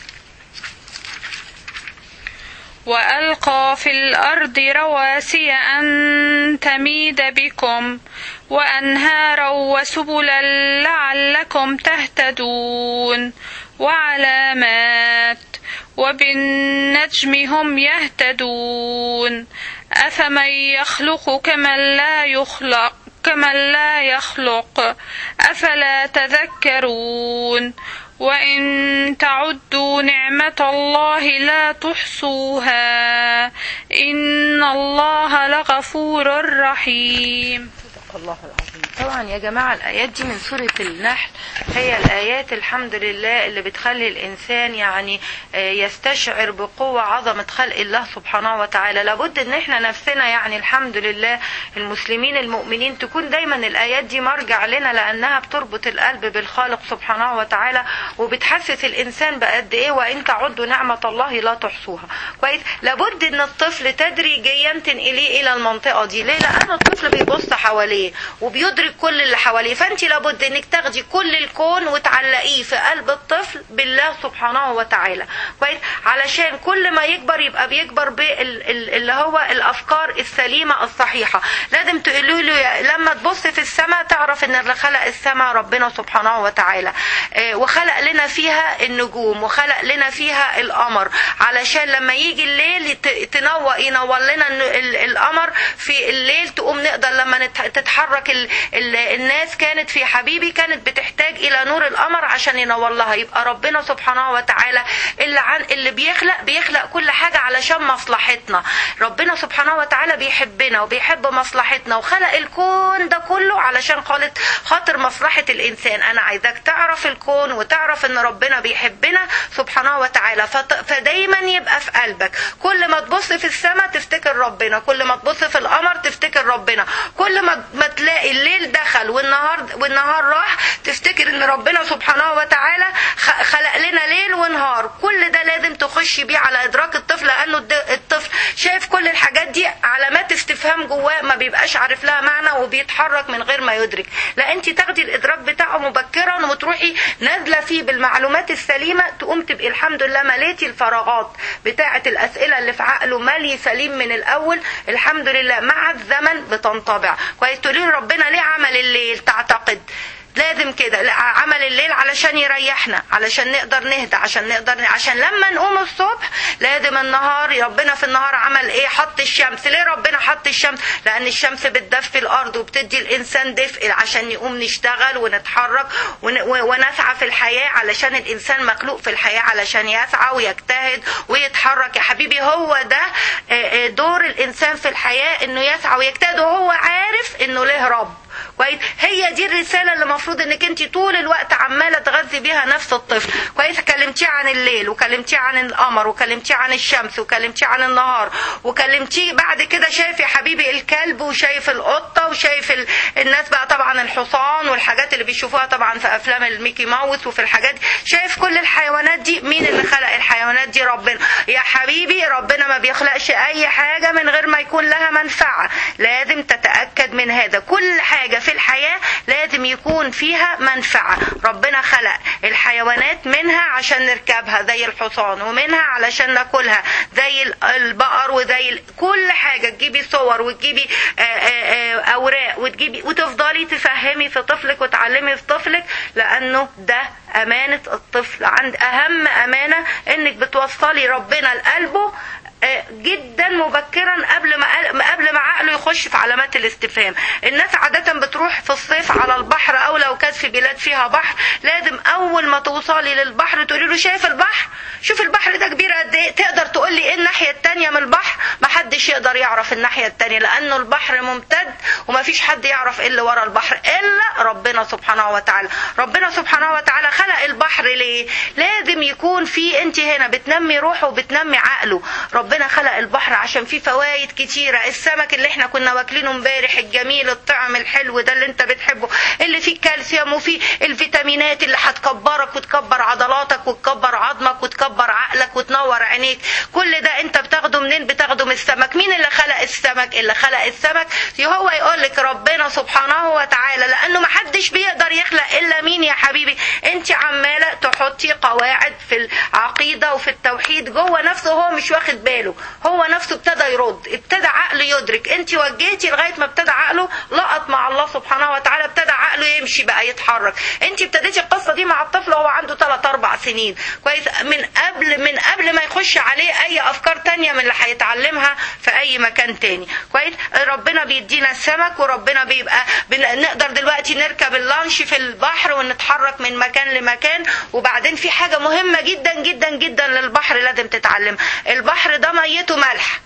وألقى في الأرض رواسي أن تميد بكم وأنهارا وسبلا لعلكم تهتدون وعلامات وبالنجم هم يهتدون. أفمن يخلق كمن لا يخلق كمن لا يخلق أفلا تذكرون. وإن تعدوا نعمة الله لا تحصوها إن الله لغفور رحيم. الله العظيم. طبعا يا جماعة الآيات دي من سورة النحل هي الآيات الحمد لله اللي بتخلي الإنسان يعني يستشعر بقوة عظمة خلق الله سبحانه وتعالى. لابد ان احنا نفسنا يعني الحمد لله المسلمين المؤمنين تكون دايما الآيات دي مرجع لنا، لأنها بتربط القلب بالخالق سبحانه وتعالى وبتحسس الإنسان بقد ايه وإن تعدوا نعمة الله لا تحصوها. كويس. لابد ان الطفل تدريجيا تنقليه إلى المنطقة دي. ليه؟ لأن الطفل بيبص حواليه وبيدرك كل اللي حواليه، فانت لابد انك تاخدي كل الكون وتعلقيه في قلب الطفل بالله سبحانه وتعالى. كويس. علشان كل ما يكبر يبقى بيكبر باللي هو الافكار السليمه الصحيحه. لازم تقولوا له لما تبص في السماء تعرف ان اللي خلق السماء ربنا سبحانه وتعالى، وخلق لنا فيها النجوم وخلق لنا فيها القمر، علشان لما يجي الليل تنور ينور لنا القمر في الليل، تقوم نقدر لما تتحرك ال ال الناس كانت في حبيبي كانت بتحتاج الى نور القمر عشان ينور لها. يبقى ربنا سبحانه وتعالى اللي عن اللي بيخلق بيخلق كل حاجة علشان مصلحتنا. ربنا سبحانه وتعالى بيحبنا وبيحب مصلحتنا وخلق الكون ده كله علشان قالت خاطر مصلحة الإنسان. أنا عايزك تعرف الكون وتعرف إن ربنا بيحبنا سبحانه وتعالى، فدايما يبقى في قلبك كل ما تبص في السماء تفتكر ربنا، كل ما تبص في القمر تفتكر ربنا، كل ما ما تلاقي الليل دخل والنهار والنهار راح تفتكر إن ربنا سبحانه وتعالى خلق لنا ليل ونهار. كل ده لازم تخشي بيه على إدراك الطفل، لأنه الطفل شايف كل الحاجات دي علامات استفهام جواه ما بيبقاش عارف لها معنى وبيتحرك من غير ما يدرك. لا انت تاخدي الإدراك بتاعه مبكرا وتروحي نازلة فيه بالمعلومات السليمة، تقوم تبقي الحمد لله مليتي الفراغات بتاعة الأسئلة اللي في عقله مالي سليم من الأول. الحمد لله مع الزمن بتنطبع. كويس. تقولين ربنا ليه عمل الليل؟ تعتقد لازم كده عمل الليل علشان يريحنا، علشان نقدر نهدى، عشان نقدر عشان لما نقوم الصبح لازم النهار. ربنا في النهار عمل ايه؟ حط الشمس. ليه ربنا حط الشمس؟ لان الشمس بتدفي الارض وبتدي الانسان دفء عشان يقوم نشتغل ونتحرك ونسعى في الحياة، علشان الانسان مخلوق في الحياة علشان يسعى ويجتهد ويتحرك. يا حبيبي هو ده دور الانسان في الحياة، انه يسعى ويجتهد وهو عارف انه له رب. كويس. هي دي الرسالة اللي المفروض انك انت طول الوقت عمالة تغذي بيها نفس الطفل. كويس. كلمتيه عن الليل وكلمتيه عن القمر وكلمتيه عن الشمس وكلمتيه عن النهار وكلمتيه بعد كده شايف يا حبيبي الكلب وشايف القطة وشايف ال... الناس بقى طبعا الحصان والحاجات اللي بيشوفوها طبعا في افلام الميكي ماوس وفي الحاجات دي. شايف كل الحيوانات دي. مين اللي خلق الحيوانات دي؟ ربنا. يا حبيبي ربنا ما بيخلقش اي حاجة من غير ما يكون لها منفعة. لازم تتأكد من هذا. كل حاجة في الحياة لازم يكون فيها منفعة. ربنا خلق الحيوانات منها عشان نركبها زي الحصان، ومنها علشان ناكلها زي البقر، وزي كل حاجة. تجيبي صور وتجيبي أوراق وتجيبي وتفضلي تفهمي في طفلك وتعلمي في طفلك، لأنه ده أمانة الطفل. عند أهم أمانة إنك بتوصلي ربنا لقلبه جدا مبكرا قبل ما قبل ما عقله يخش في علامات الاستفهام. الناس عادة بتروح في الصيف على البحر، او لو كانت في بلاد فيها بحر لازم اول ما توصلي للبحر تقولي له شايف البحر؟ شوف البحر ده كبير قد ايه. تقدر تقول لي ايه الناحية التانية من البحر؟ ما حدش يقدر يعرف الناحية التانية، لانه البحر ممتد وما فيش حد يعرف ايه اللي ورا البحر الا ربنا سبحانه وتعالى. ربنا سبحانه وتعالى خلق البحر ليه؟ لازم يكون في انت هنا بتنمي روحه وبتنمي عقله. ربنا خلق البحر عشان فيه فوائد كتيرة. السمك اللي احنا كنا واكلينه امبارح الجميل الطعم الحلو ده اللي انت بتحبه، اللي فيه كالسيوم وفيه الفيتامينات اللي هتكبرك وتكبر عضلاتك وتكبر عظمك وتكبر عقلك وتنور عينيك. كل ده انت بتاخده منين؟ بتاخده من السمك. مين اللي خلق السمك؟ اللي خلق السمك هو يقول لك ربنا سبحانه وتعالى، لانه ما حدش بيقدر يخلق الا مين يا حبيبي؟ انت عمالة تحطي قواعد في العقيدة وفي التوحيد جوه نفسه هو مش واخد باله. هو نفسه ابتدى يرد، ابتدى عقله يدرك. انت وجهتي لغايه ما ابتدى عقله لقط مع الله سبحانه وتعالى، ابتدى عقله يمشي بقى يتحرك. انت ابتديتي القصه دي مع الطفل وهو عنده ثلاث اربع سنين. كويس. من قبل من قبل ما يخش عليه اي افكار تانية من اللي هيتعلمها في اي مكان تاني. كويس. ربنا بيدينا السمك، وربنا بيبقى نقدر دلوقتي نركب اللانش في البحر ونتحرك من مكان لمكان. وبعدين في حاجه مهمه جدا جدا جدا للبحر لازم تتعلم. البحر ده ميته ملح.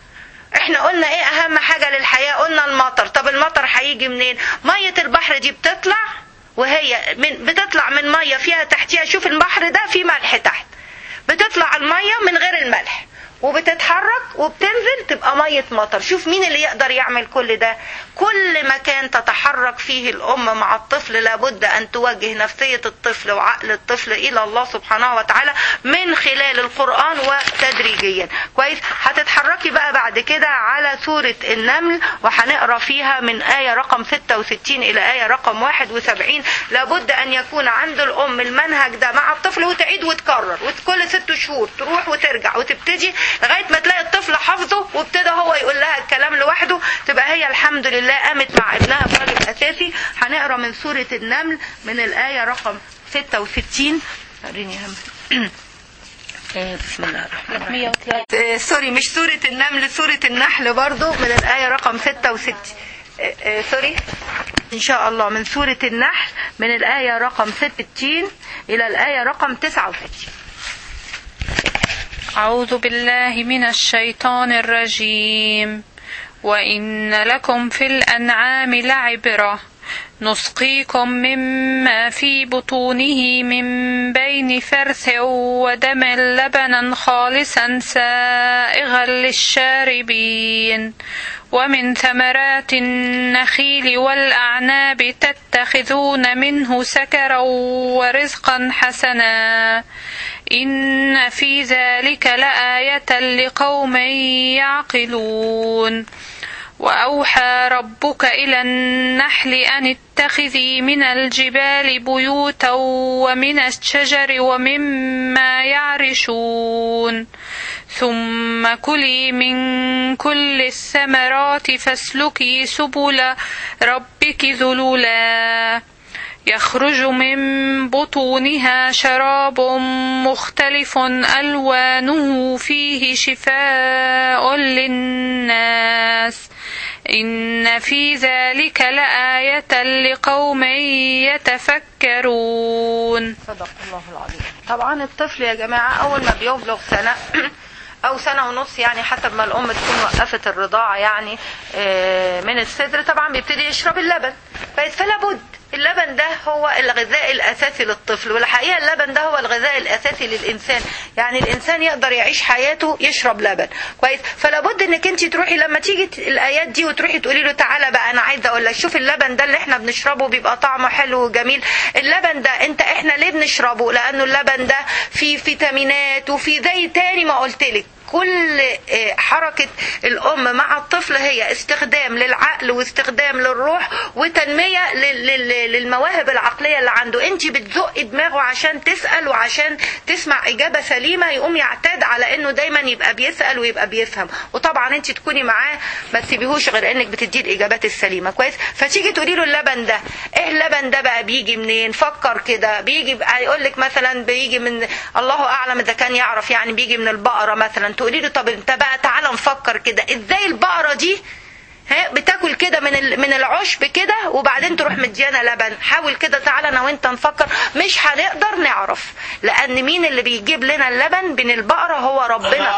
احنا قلنا ايه اهم حاجة للحياة؟ قلنا المطر. طب المطر هيجي منين؟ مية البحر دي بتطلع، وهي من بتطلع من مية فيها تحتيها، شوف البحر ده فيه ملح تحت، بتطلع المية من غير الملح وبتتحرك وبتنزل تبقى مية مطر. شوف مين اللي يقدر يعمل كل ده؟ كل مكان تتحرك فيه الأم مع الطفل لابد أن توجه نفسية الطفل وعقل الطفل إلى الله سبحانه وتعالى من خلال القرآن وتدريجيا. كويس؟ هتتحركي بقى بعد كده على سورة النمل، وهنقرأ فيها من آية رقم ستة وستين إلى آية رقم واحد وسبعين. لابد أن يكون عند الأم المنهج ده مع الطفل، وتعيد وتكرر، وكل ست شهور تروح وترجع وتبتدي لغاية ما تلاقي الطفل حفظه وابتدى هو يقول لها الكلام لوحده، تبقى هي الحمد لله قامت مع ابنها بواجب أساسي. هنقرأ من سورة النمل من الآية رقم ستة وستين. وريني هم بسم الله الرحمن الرحيم. سوري، مش سورة النمل، سورة النحل برضو من الآية رقم ستة وستين. سوري إن شاء الله من سورة النحل من الآية رقم ستين إلى الآية رقم تسعة وستين. أعوذ بالله من الشيطان الرجيم. وإن لكم في الأنعام لعبرة نسقيكم مما في بطونه من بين فرث ودم لبنا خالصا سائغا للشاربين ومن ثمرات النخيل والأعناب تتخذون منه سكرا ورزقا حسنا إن في ذلك لآية لقوم يعقلون. وأوحى ربك إلى النحل أن اتخذي من الجبال بيوتا ومن الشجر ومما يعرشون ثم كلي من كل الثمرات فاسلكي سبل ربك ذللا يخرج من بطونها شراب مختلف ألوانه فيه شفاء للناس إن في ذلك لآية لقوم يتفكرون. صدق الله العظيم. طبعا الطفل يا جماعة أول ما بيبلغ سنة أو سنة ونص، يعني حسب ما الأم تكون وقفت الرضاعة يعني من الصدر، طبعا بيبتدي يشرب اللبن. فلا بد اللبن ده هو الغذاء الأساسي للطفل، والحقيقة اللبن ده هو الغذاء الأساسي للإنسان. يعني الإنسان يقدر يعيش حياته يشرب لبن. كويس؟ فلا بد انك انت تروحي لما تيجي الآيات دي وتروحي تقولي له تعالى بقى أنا عايزة أقول لك شوف اللبن ده اللي احنا بنشربه بيبقى طعمه حلو وجميل. اللبن ده انت احنا ليه بنشربه؟ لأنه اللبن ده فيه فيتامينات وفيه زي تاني ما قلت لك. كل حركة الأم مع الطفل هي استخدام للعقل واستخدام للروح وتنمية للمواهب العقلية اللي عنده. انت بتزق دماغه عشان تسأل وعشان تسمع إجابة سليمة، يقوم يعتاد على انه دايما يبقى بيسأل ويبقى بيفهم. وطبعا انت تكوني معاه ما تسيبيهوش غير انك بتديه الإجابات السليمة. كويس؟ فتيجي تقولي له اللبن ده ايه اللبن ده بقى بيجي منين؟ فكر كده. بيجي هيقول لك مثلا بيجي من الله أعلم إذا كان يعرف، يعني بيجي من البقرة مثلا. تقولي له طب انت بقى تعالى نفكر كده ازاي البقرة دي بتاكل كده من من العشب كده وبعدين تروح مديانا لبن. حاول كده تعالى انا وانت نفكر. مش هنقدر نعرف، لان مين اللي بيجيب لنا اللبن بين البقرة؟ هو ربنا.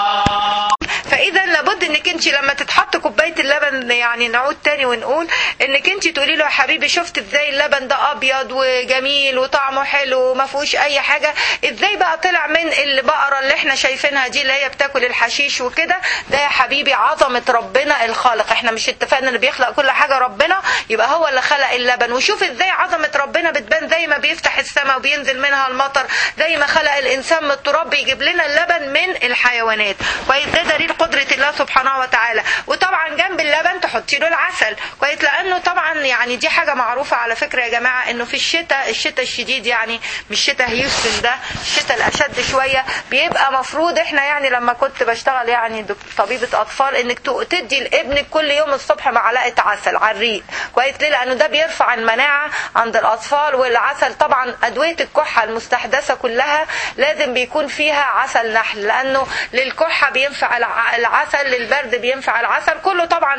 فاذا لابد انك انت لما تتحط كوبايه اللبن، يعني نعود تاني ونقول انك انت تقولي له يا حبيبي شفت ازاي اللبن ده ابيض وجميل وطعمه حلو وما فيهوش اي حاجه؟ ازاي بقى طلع من البقره اللي احنا شايفينها دي اللي هي بتاكل الحشيش وكده؟ ده يا حبيبي عظمه ربنا الخالق. احنا مش اتفقنا اللي بيخلق كل حاجه ربنا؟ يبقى هو اللي خلق اللبن. وشوف ازاي عظمه ربنا بتبان، زي ما بيفتح السماء وبينزل منها المطر، زي ما خلق الانسان من التراب بيجيب لنا اللبن من الحيوانات. كويس؟ ده دليل قدرة الله سبحانه وتعالى. وطبعا جنب اللبن تحطي له العسل. كويس؟ لانه طبعا يعني دي حاجة معروفة على فكرة يا جماعة، انه في الشتاء الشتاء الشديد، يعني مش شتاء هيوستن ده، الشتاء الاشد شوية، بيبقى مفروض احنا يعني لما كنت بشتغل يعني طبيبة اطفال انك تدي لابنك كل يوم الصبح معلقة عسل على الريق. كويس؟ ليه؟ لانه ده بيرفع المناعة عند الاطفال. والعسل طبعا ادوية الكحة المستحدثة كلها لازم بيكون فيها عسل نحل، لانه للكحة بينفع العسل، للبرد بينفع العسل، كله طبعا دخل من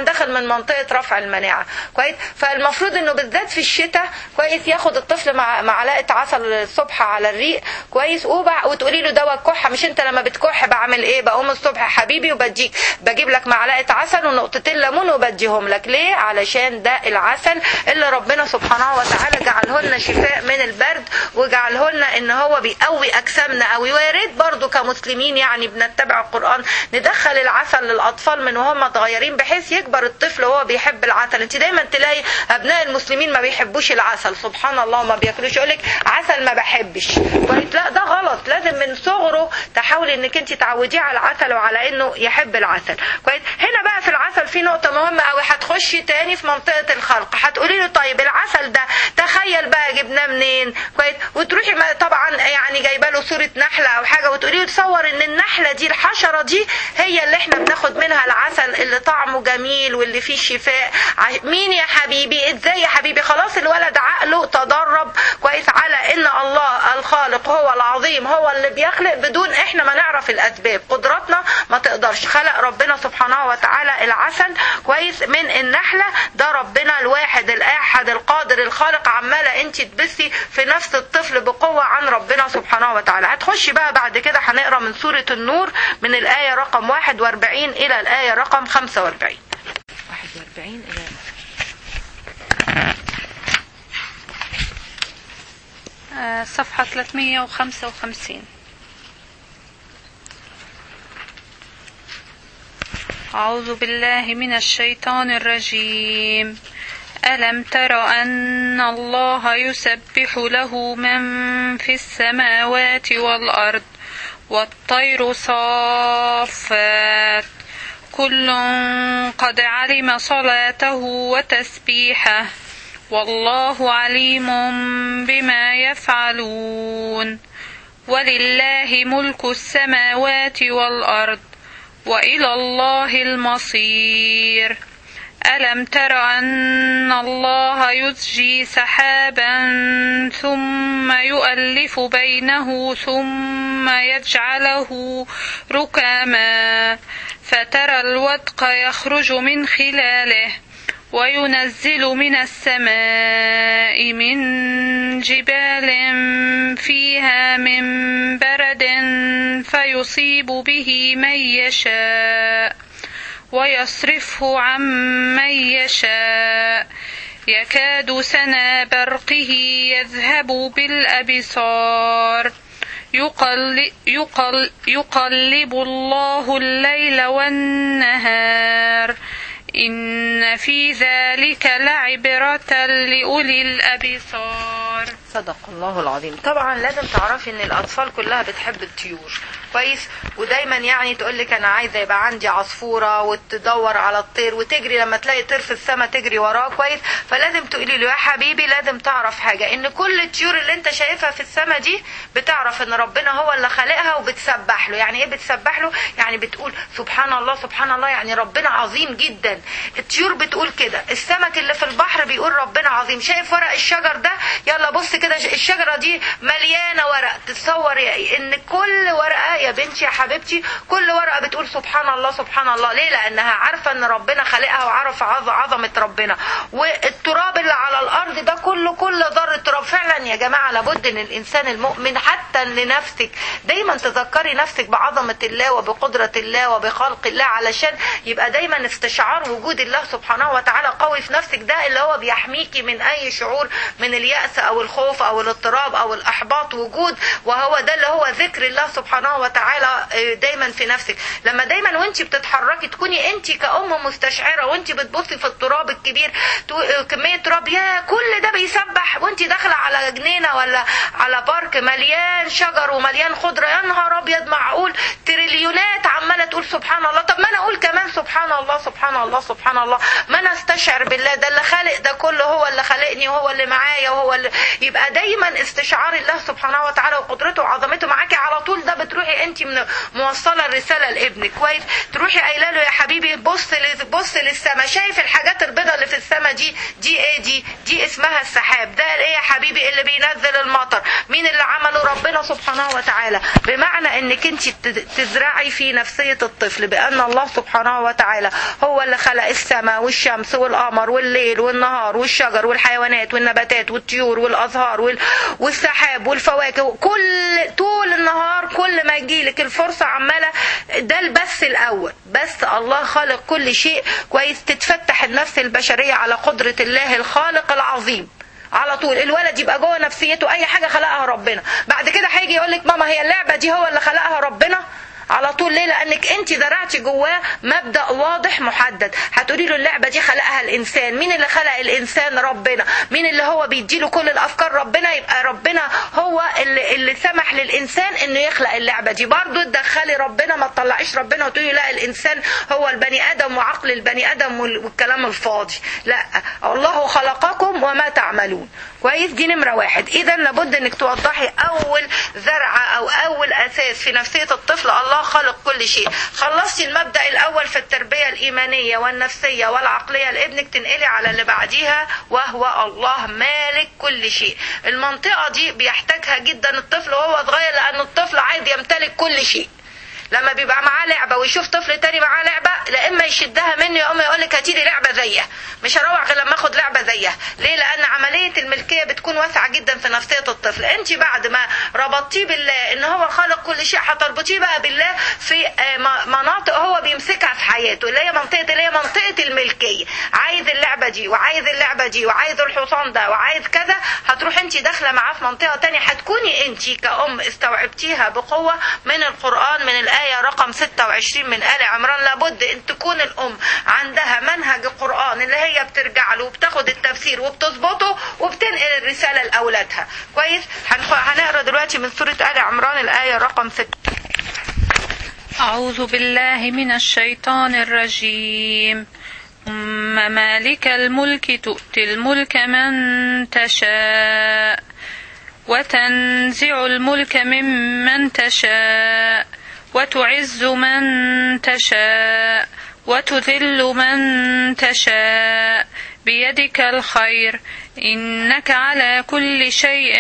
من منطقه رفع المناعه كويس. فالمفروض انه بالذات في الشتاء كويس ياخد الطفل مع معلقه عسل الصبح على الريق كويس، وتقولي له دواء الكحه. مش انت لما بتكح بعمل ايه؟ بقوم الصبح يا حبيبي وبديك بجيب لك معلقه عسل ونقطتين ليمون وبديهم لك. ليه؟ علشان ده العسل اللي ربنا سبحانه وتعالى جعله لنا شفاء من البرد، وجعله لنا ان هو بيقوي اجسامنا قوي. ويا ريت برضه كمسلمين يعني بنتبع القران ندخل العسل للاطفال من وهم صغيرين بحيث يكبر الطفل وهو بيحب العسل. انت دايما تلاقي ابناء المسلمين ما بيحبوش العسل سبحان الله، ما بياكلوش، يقولك عسل ما بحبش كويس. لا ده غلط، لازم من صغره تحاولي انك انت تعوديه على العسل وعلى انه يحب العسل كويس. هنا بقى في العسل في نقطه مهمه قوي، هتخشي تاني في منطقه الخلق، هتقولي له طيب العسل ده تخيل بقى جبناه منين كويس، وتروحي طبعا يعني جايبه له صوره نحله او حاجه وتقولي له تصور ان النحله دي الحشره دي هي اللي احنا بناخد منها العسل اللي طعمه جميل واللي فيه شفاء. مين يا حبيبي؟ ازاي يا حبيبي؟ خلاص الولد عقله تدرب كويس على ان الله الخالق هو العظيم هو اللي بيخلق بدون احنا ما نعرف الاسباب، قدراتنا ما تقدرش. خلق ربنا سبحانه وتعالى العسل كويس من النحله، ده ربنا الواحد الاحد القادر الخالق. عماله انت تبثي في نفس الطفل بقوه عن ربنا سبحانه وتعالى. هتخشي بقى بعد كده هنقرا من سوره النور من الايه رقم واحد واربعين الى الايه رقم خمسة واربعين. واحد واربعين الى صفحة ثلاثمية وخمسة وخمسين. أعوذ بالله من الشيطان الرجيم. ألم تر أن الله يسبح له من في السماوات والأرض والطير صافات كل قد علم صلاته وتسبيحه والله عليم بما يفعلون ولله ملك السماوات والأرض وإلى الله المصير. ألم تر أن الله يزجي سحابا ثم يؤلف بينه ثم يجعله ركاما فترى الودق يخرج من خلاله وينزل من السماء من جبال فيها من برد فيصيب به من يشاء ويصرفه عن من يشاء يكاد سنا برقه يذهب بالأبصار يقل يقل يقلب الله الليل والنهار إن في ذلك لعبرة لأولي الأبصار. صدق الله العظيم. طبعا لازم تعرفي ان الاطفال كلها بتحب الطيور كويس، ودايما يعني تقول لك انا عايزه يبقى عندي عصفوره وتدور على الطير وتجري لما تلاقي طير في السماء تجري وراه كويس. فلازم تقولي له يا حبيبي لازم تعرف حاجه، ان كل الطيور اللي انت شايفها في السماء دي بتعرف ان ربنا هو اللي خلقها وبتسبح له. يعني ايه بتسبح له؟ يعني بتقول سبحان الله سبحان الله، يعني ربنا عظيم جدا. الطيور بتقول كده، السمك اللي في البحر بيقول ربنا عظيم. شايف ورق الشجر ده؟ يلا بص كده الشجره دي مليانه ورق، تتصور ان كل ورقه يا بنتي يا حبيبتي كل ورقه بتقول سبحان الله سبحان الله. ليه؟ لانها عارفه ان ربنا خلقها وعارفه عظمه ربنا. والتراب اللي على الارض ده كله كل ذره تراب. فعلا يا جماعه لابد ان الانسان المؤمن حتى لنفسك دايما تذكري نفسك بعظمه الله وبقدره الله وبخلق الله، علشان يبقى دايما استشعار وجود الله سبحانه وتعالى قوي في نفسك. ده اللي هو بيحميكي من اي شعور من اليأس او الخوف او الاضطراب او الاحباط، وجود وهو ده اللي هو ذكر الله سبحانه وتعالى دايما في نفسك. لما دايما وانت بتتحركي تكوني انت كأم مستشعره وانت بتبصي في التراب الكبير كميه تراب، يا كل ده بيسبح، وانت داخله على جنينه ولا على بارك مليان شجر ومليان خضره، يا نهار ابيض معقول تريليونات عماله تقول سبحان الله. طب ما انا اقول كمان سبحان الله سبحان الله سبحان الله، ما انا استشعر بالله ده اللي خالق ده كله، هو اللي خلقني وهو اللي معايا وهو اللي يبقى دايما استشعار الله سبحانه وتعالى وقدرته وعظمته معاكي على طول. ده بتروحي انت من موصله الرساله لابنك كويس، تروحي قايله له يا حبيبي بص بص للسماء، شايف الحاجات البيضاء اللي في السماء دي دي ايه؟ دي دي اسمها السحاب. ده ايه يا حبيبي؟ اللي بينزل المطر. مين اللي عمله؟ ربنا سبحانه وتعالى. بمعنى انك انت تزرعي في نفسيه الطفل بان الله سبحانه وتعالى وتعالى هو اللي خلق السماء والشمس والقمر والليل والنهار والشجر والحيوانات والنباتات والطيور والازهار وال... والسحاب والفواكه، كل طول النهار كل ما يجيلك الفرصة عمالة. ده البث الاول، بس الله خالق كل شيء كويس. تتفتح النفس البشرية على قدرة الله الخالق العظيم على طول. الولد يبقى جوه نفسيته اي حاجة خلقها ربنا، بعد كده هيجي يقولك ماما هي اللعبة دي هو اللي خلقها ربنا على طول. ليه؟ لانك انت زرعتي جواه مبدأ واضح محدد. هتقولي له اللعبة دي خلقها الانسان. مين اللي خلق الانسان؟ ربنا. مين اللي هو بيديله كل الافكار؟ ربنا. يبقى ربنا هو اللي, اللي سمح للانسان انه يخلق اللعبة دي. برضو تدخلي ربنا، ما تطلعيش ربنا وتقولي لا الانسان هو البني ادم وعقل البني ادم والكلام الفاضي. لا، الله خلقكم وما تعملون. كويس؟ دي نمرة واحد. اذا لابد انك توضحي اول زرعة او اول اساس في نفسية الطفل، الله خلق كل شيء. خلصتي المبدأ الاول في التربية الايمانية والنفسية والعقلية لابنك، تنقلي على اللي بعديها وهو الله مالك كل شيء. المنطقة دي بيحتاجها جدا الطفل وهو صغير، لان الطفل عايز يمتلك كل شيء. لما بيبقى معاه لعبة ويشوف طفل تاني معاه لعبة، لا اما يشدها منه يا اما يقولك هاتيلي لعبة زيها، مش هروح غير لما اخد لعبة زيها. ليه؟ لان عملية الملكية بتكون واسعة جدا في نفسية الطفل. انت بعد ما ربطتيه بالله ان هو خالق كل شيء، هتربطيه بقى بالله في مناطق هو بيمسكها في حياته، اللي هي منطقة اللي هي منطقة الملكية. عايز اللعبة دي وعايز اللعبة دي وعايز الحصان ده وعايز كذا، هتروح انت داخلة معاه في منطقة تانية. هتكوني انت كأم استوعبتيها بقوة من القرآن، من الآية رقم ستة وعشرين من آل عمران. لابد ان تكون الام عندها منهج القرآن اللي هي بترجع له وبتاخد التفسير وبتظبطه وبتنقل الرسالة لأولادها. كويس؟ هنقرأ دلوقتي من سورة آل عمران الآية رقم ستة. أعوذ بالله من الشيطان الرجيم. ثم مالك الملك تؤتي الملك من تشاء وتنزع الملك ممن تشاء وتعز من تشاء وتذل من تشاء بيدك الخير إنك على كل شيء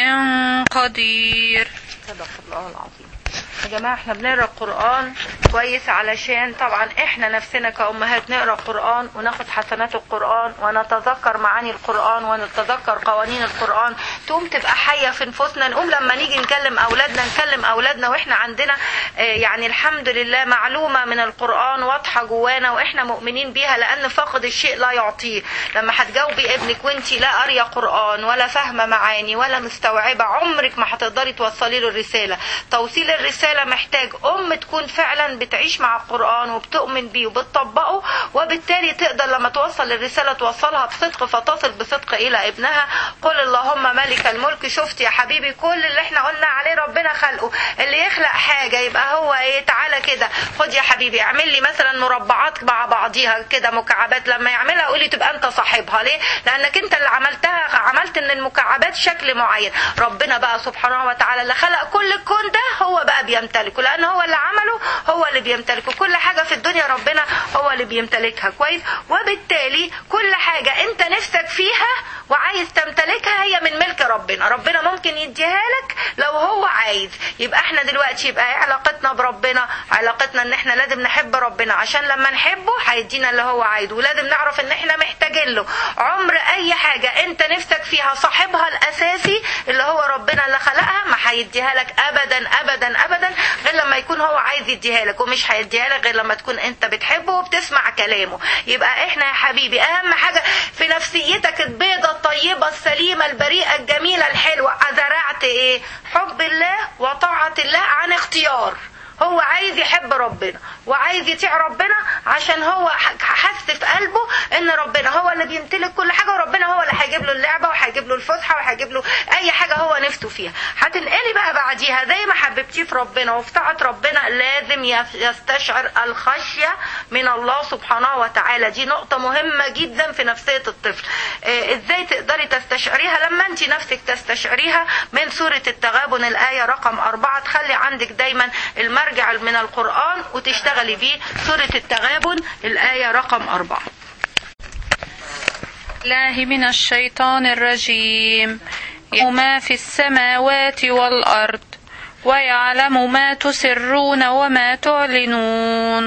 قدير. صدق الله العظيم. يا جماعة احنا بنقرأ القرآن كويس علشان طبعا احنا نفسنا كأمهات نقرأ القرآن وناخد حسنات القرآن ونتذكر معاني القرآن ونتذكر قوانين القرآن، تقوم تبقى حية في نفوسنا. نقوم لما نيجي نكلم أولادنا نكلم أولادنا واحنا عندنا اه يعني الحمد لله معلومة من القرآن واضحة جوانا واحنا مؤمنين بيها، لأن فقد الشيء لا يعطيه. لما هتجاوبي ابنك وانتي لا قارية قرآن ولا فاهمة معاني ولا مستوعبة، عمرك ما هتقدري توصلي له الرسالة. توصيل الرسالة محتاج أم تكون فعلا بتعيش مع القرآن وبتؤمن بيه وبتطبقه، وبالتالي تقدر لما توصل الرسالة توصلها بصدق، فتصل بصدق إلى ابنها. قل اللهم مالك الملك. شفت يا حبيبي كل اللي احنا قلنا عليه ربنا خلقه. اللي يخلق حاجة يبقى هو ايه؟ تعالى كده خد يا حبيبي اعمل لي مثلا مربعات مع بعضيها كده مكعبات، لما يعملها قولي تبقى انت صاحبها. ليه؟ لأنك انت اللي عملتها، عملت ان المكعبات شكل معين. ربنا بقى سبحانه وتعالى اللي خلق كل الكون ده هو بقى بيمتلكه، لأنه هو اللي عمله، هو اللي بيمتلكه. كل حاجة في الدنيا ربنا هو اللي بيمتلكها. كويس؟ وبالتالي كل حاجة انت نفسك فيها وعايز تمتلكها هي من ملك ربنا. ربنا ممكن يديها لك لو هو عايز. يبقى احنا دلوقتي يبقى ايه علاقتنا بربنا؟ علاقتنا ان احنا لازم نحب ربنا عشان لما نحبه هيدينا اللي هو عايزه، ولازم نعرف ان احنا محتاجين له. عمر اي حاجة انت نفسك فيها صاحبها الاساسي اللي هو ربنا اللي خلقها ما هيديها لك ابدا ابدا ابدا غير لما يكون هو عايز يديها لك، ومش هيديها لك غير لما تكون انت بتحبه وبتسمع كلامه. يبقى احنا يا حبيبي اهم حاجة في نفسيتك البيضة الطيبة السليمة البريئة الجميلة الحلوة، زرعت ايه؟ حب الله وطاعة الله عن اختيار. هو عايز يحب ربنا وعايز يطيع ربنا عشان هو حس في قلبه ان ربنا هو اللي بيمتلك كل حاجة، وربنا هو اللي هيجيب له اللعبة وهيجيب له الفسحة وهيجيب له اي حاجة هو نفسه فيها. هتنقلي بقى بعديها زي ما حببتيه في ربنا وفي طاعة ربنا، لازم يستشعر الخشية من الله سبحانه وتعالى. دي نقطة مهمة جدا في نفسية الطفل. اه ازاي تقدري تستشعريها؟ لما انت نفسك تستشعريها من سورة التغابن الآية رقم أربعة. تخلي عندك دايما المرجع من القرآن وتشتغلي بيه. سورة التغابن الآية رقم أربعة. الله من الشيطان الرجيم. يعلم ما في السماوات والأرض ويعلم ما تسرون وما تعلنون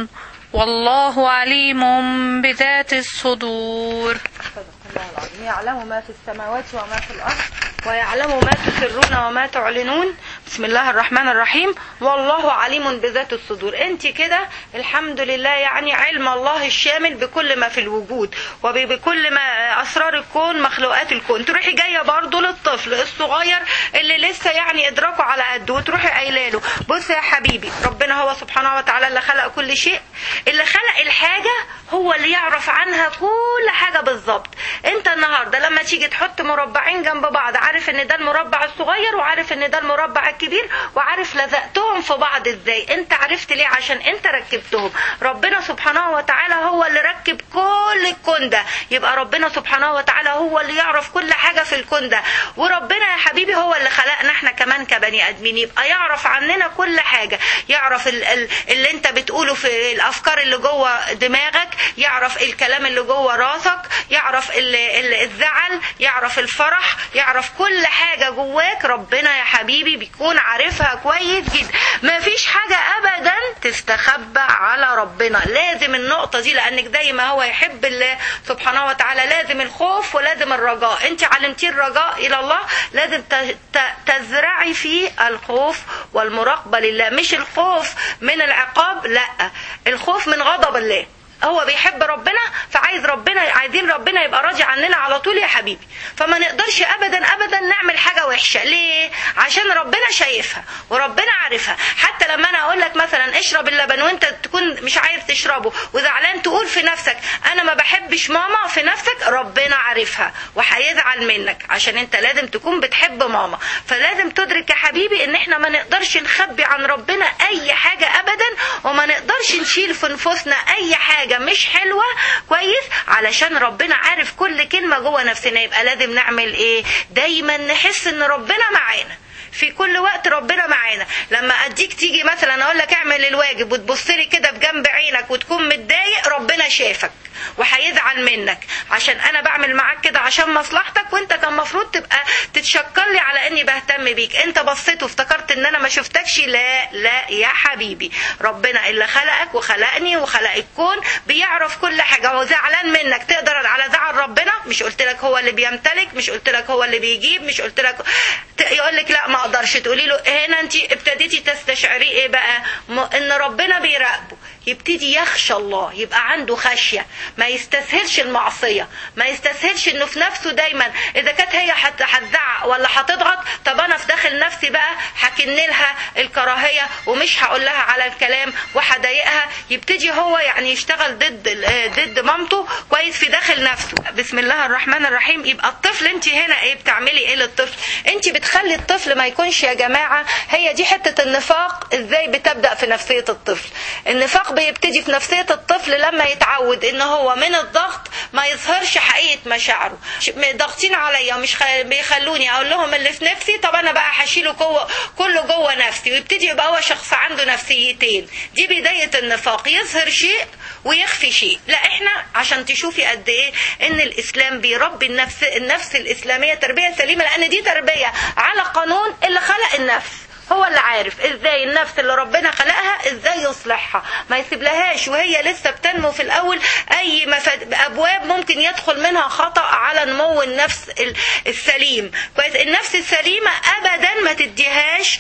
والله عليم بذات الصدور. الله العظيم. يعلم ما في السماوات وما في الأرض ويعلم ما تسرون وما تعلنون. بسم الله الرحمن الرحيم. والله عليم بذات الصدور. انت كده الحمد لله يعني علم الله الشامل بكل ما في الوجود وبكل ما أسرار الكون مخلوقات الكون. تروحي جاية برضو للطفل الصغير اللي لسه يعني إدراكه على قده وتروحي قايله له بص يا حبيبي ربنا هو سبحانه وتعالى اللي خلق كل شيء، اللي خلق الحاجة هو اللي يعرف عنها كل حاجة بالظبط. انت النهاردة لما تيجي تحط مربعين جنب بعض عارف ان ده المربع الصغير وعارف ان ده المربع الكبير وعارف لزقتهم في بعض ازاي. انت عرفت ليه؟ عشان انت ركبتهم. ربنا سبحانه وتعالى هو اللي ركب كل الكون ده، يبقى ربنا سبحانه وتعالى هو اللي يعرف كل حاجة في الكون ده. وربنا يا حبيبي هو اللي خلقنا احنا كمان كبني ادمين، يبقى يعرف عننا كل حاجة. يعرف ال- ال- اللي انت بتقوله في الافكار اللي جوه دماغك، يعرف الكلام اللي جوه راسك، يعرف ال- ال- الزعل، يعرف الفرح، يعرف كل حاجة جواك. ربنا يا حبيبي بيكون عارفها كويس جدا. ما فيش حاجة ابدا تستخبى على ربنا. لازم النقطة دي لانك زي ما هو يحب الله سبحانه وتعالى لازم الخوف ولازم الرجاء. انت علمتي الرجاء الى الله، لازم ت- ت- تزرعي فيه الخوف والمراقبة لله. مش الخوف من العقاب، لا، الخوف من غضب الله. هو بيحب ربنا فعايز ربنا، عايزين ربنا يبقى راضي عننا على طول يا حبيبي. فما نقدرش ابدا ابدا نعمل حاجه وحشه. ليه؟ عشان ربنا شايفها وربنا عارفها. حتى لما انا اقول لك مثلا اشرب اللبن وانت تكون مش عايز تشربه وزعلان تقول في نفسك انا ما بحبش ماما، في نفسك ربنا عارفها وهيزعل منك عشان انت لازم تكون بتحب ماما. فلازم تدرك يا حبيبي ان احنا ما نقدرش نخبي عن ربنا اي حاجه ابدا، وما نقدرش نشيل في نفوسنا اي حاجه مش حلوة كويس، علشان ربنا عارف كل كلمة جوه نفسنا. يبقى لازم نعمل ايه؟ دايما نحس ان ربنا معانا في كل وقت. ربنا معانا. لما اديك تيجي مثلا اقول لك اعمل الواجب وتبصلي كده بجنب عينك وتكون متضايق، ربنا شافك وهيزعل منك عشان انا بعمل معاك كده عشان مصلحتك، وانت كان المفروض تبقى تتشكر لي على اني بهتم بيك. انت بصيت وافتكرت ان انا ما شفتكش. لا لا يا حبيبي، ربنا اللي خلقك وخلقني وخلق الكون بيعرف كل حاجه. هو زعلان منك تقدر على زعل ربنا؟ مش قلت لك هو اللي بيمتلك؟ مش قلت لك هو اللي بيجيب؟ مش قلت لك يقول لك لا ما اقدرش؟ تقولي له هنا انت ابتديتي تستشعري ايه بقى؟ ان ربنا بيراقبه. يبتدي يخشى الله، يبقى عنده خشية، ما يستسهلش المعصية، ما يستسهلش انه في نفسه دايما اذا كانت هي هتزعق ولا هتضغط، طب انا في داخل نفسي بقى هكن لها الكراهية ومش هقول لها على الكلام وهضايقها. يبتدي هو يعني يشتغل ضد ضد مامته كويس في داخل نفسه. بسم الله الرحمن الرحيم. يبقى الطفل انت هنا ايه بتعملي ايه للطفل؟ انت بتخلي الطفل ما يكونش يا جماعة. هي دي حتة النفاق ازاي بتبدأ في نفسية الطفل. النفاق بيبتدي في نفسية الطفل لما يتعود ان هو من الضغط ما يظهرش حقيقة مشاعره. ضاغطين عليا ومش بيخلوني اقول لهم اللي في نفسي، طب انا بقى هشيله جوه كله جوه نفسي، ويبتدي يبقى هو شخص عنده نفسيتين. دي بداية النفاق، يظهر شيء ويخفي شيء. لا، احنا عشان تشوفي قد ايه ان الاسلام بيربي النفس النفس الاسلامية تربية سليمة، لان دي تربية على قانون اللي خلق النفس. هو اللي عارف ازاي النفس اللي ربنا خلقها ازاي يصلحها، ما يسيبلهاش وهي لسه بتنمو في الاول اي مفاد... ابواب ممكن يدخل منها خطأ على نمو النفس السليم. كويس. النفس السليمة ابدا ما تديهاش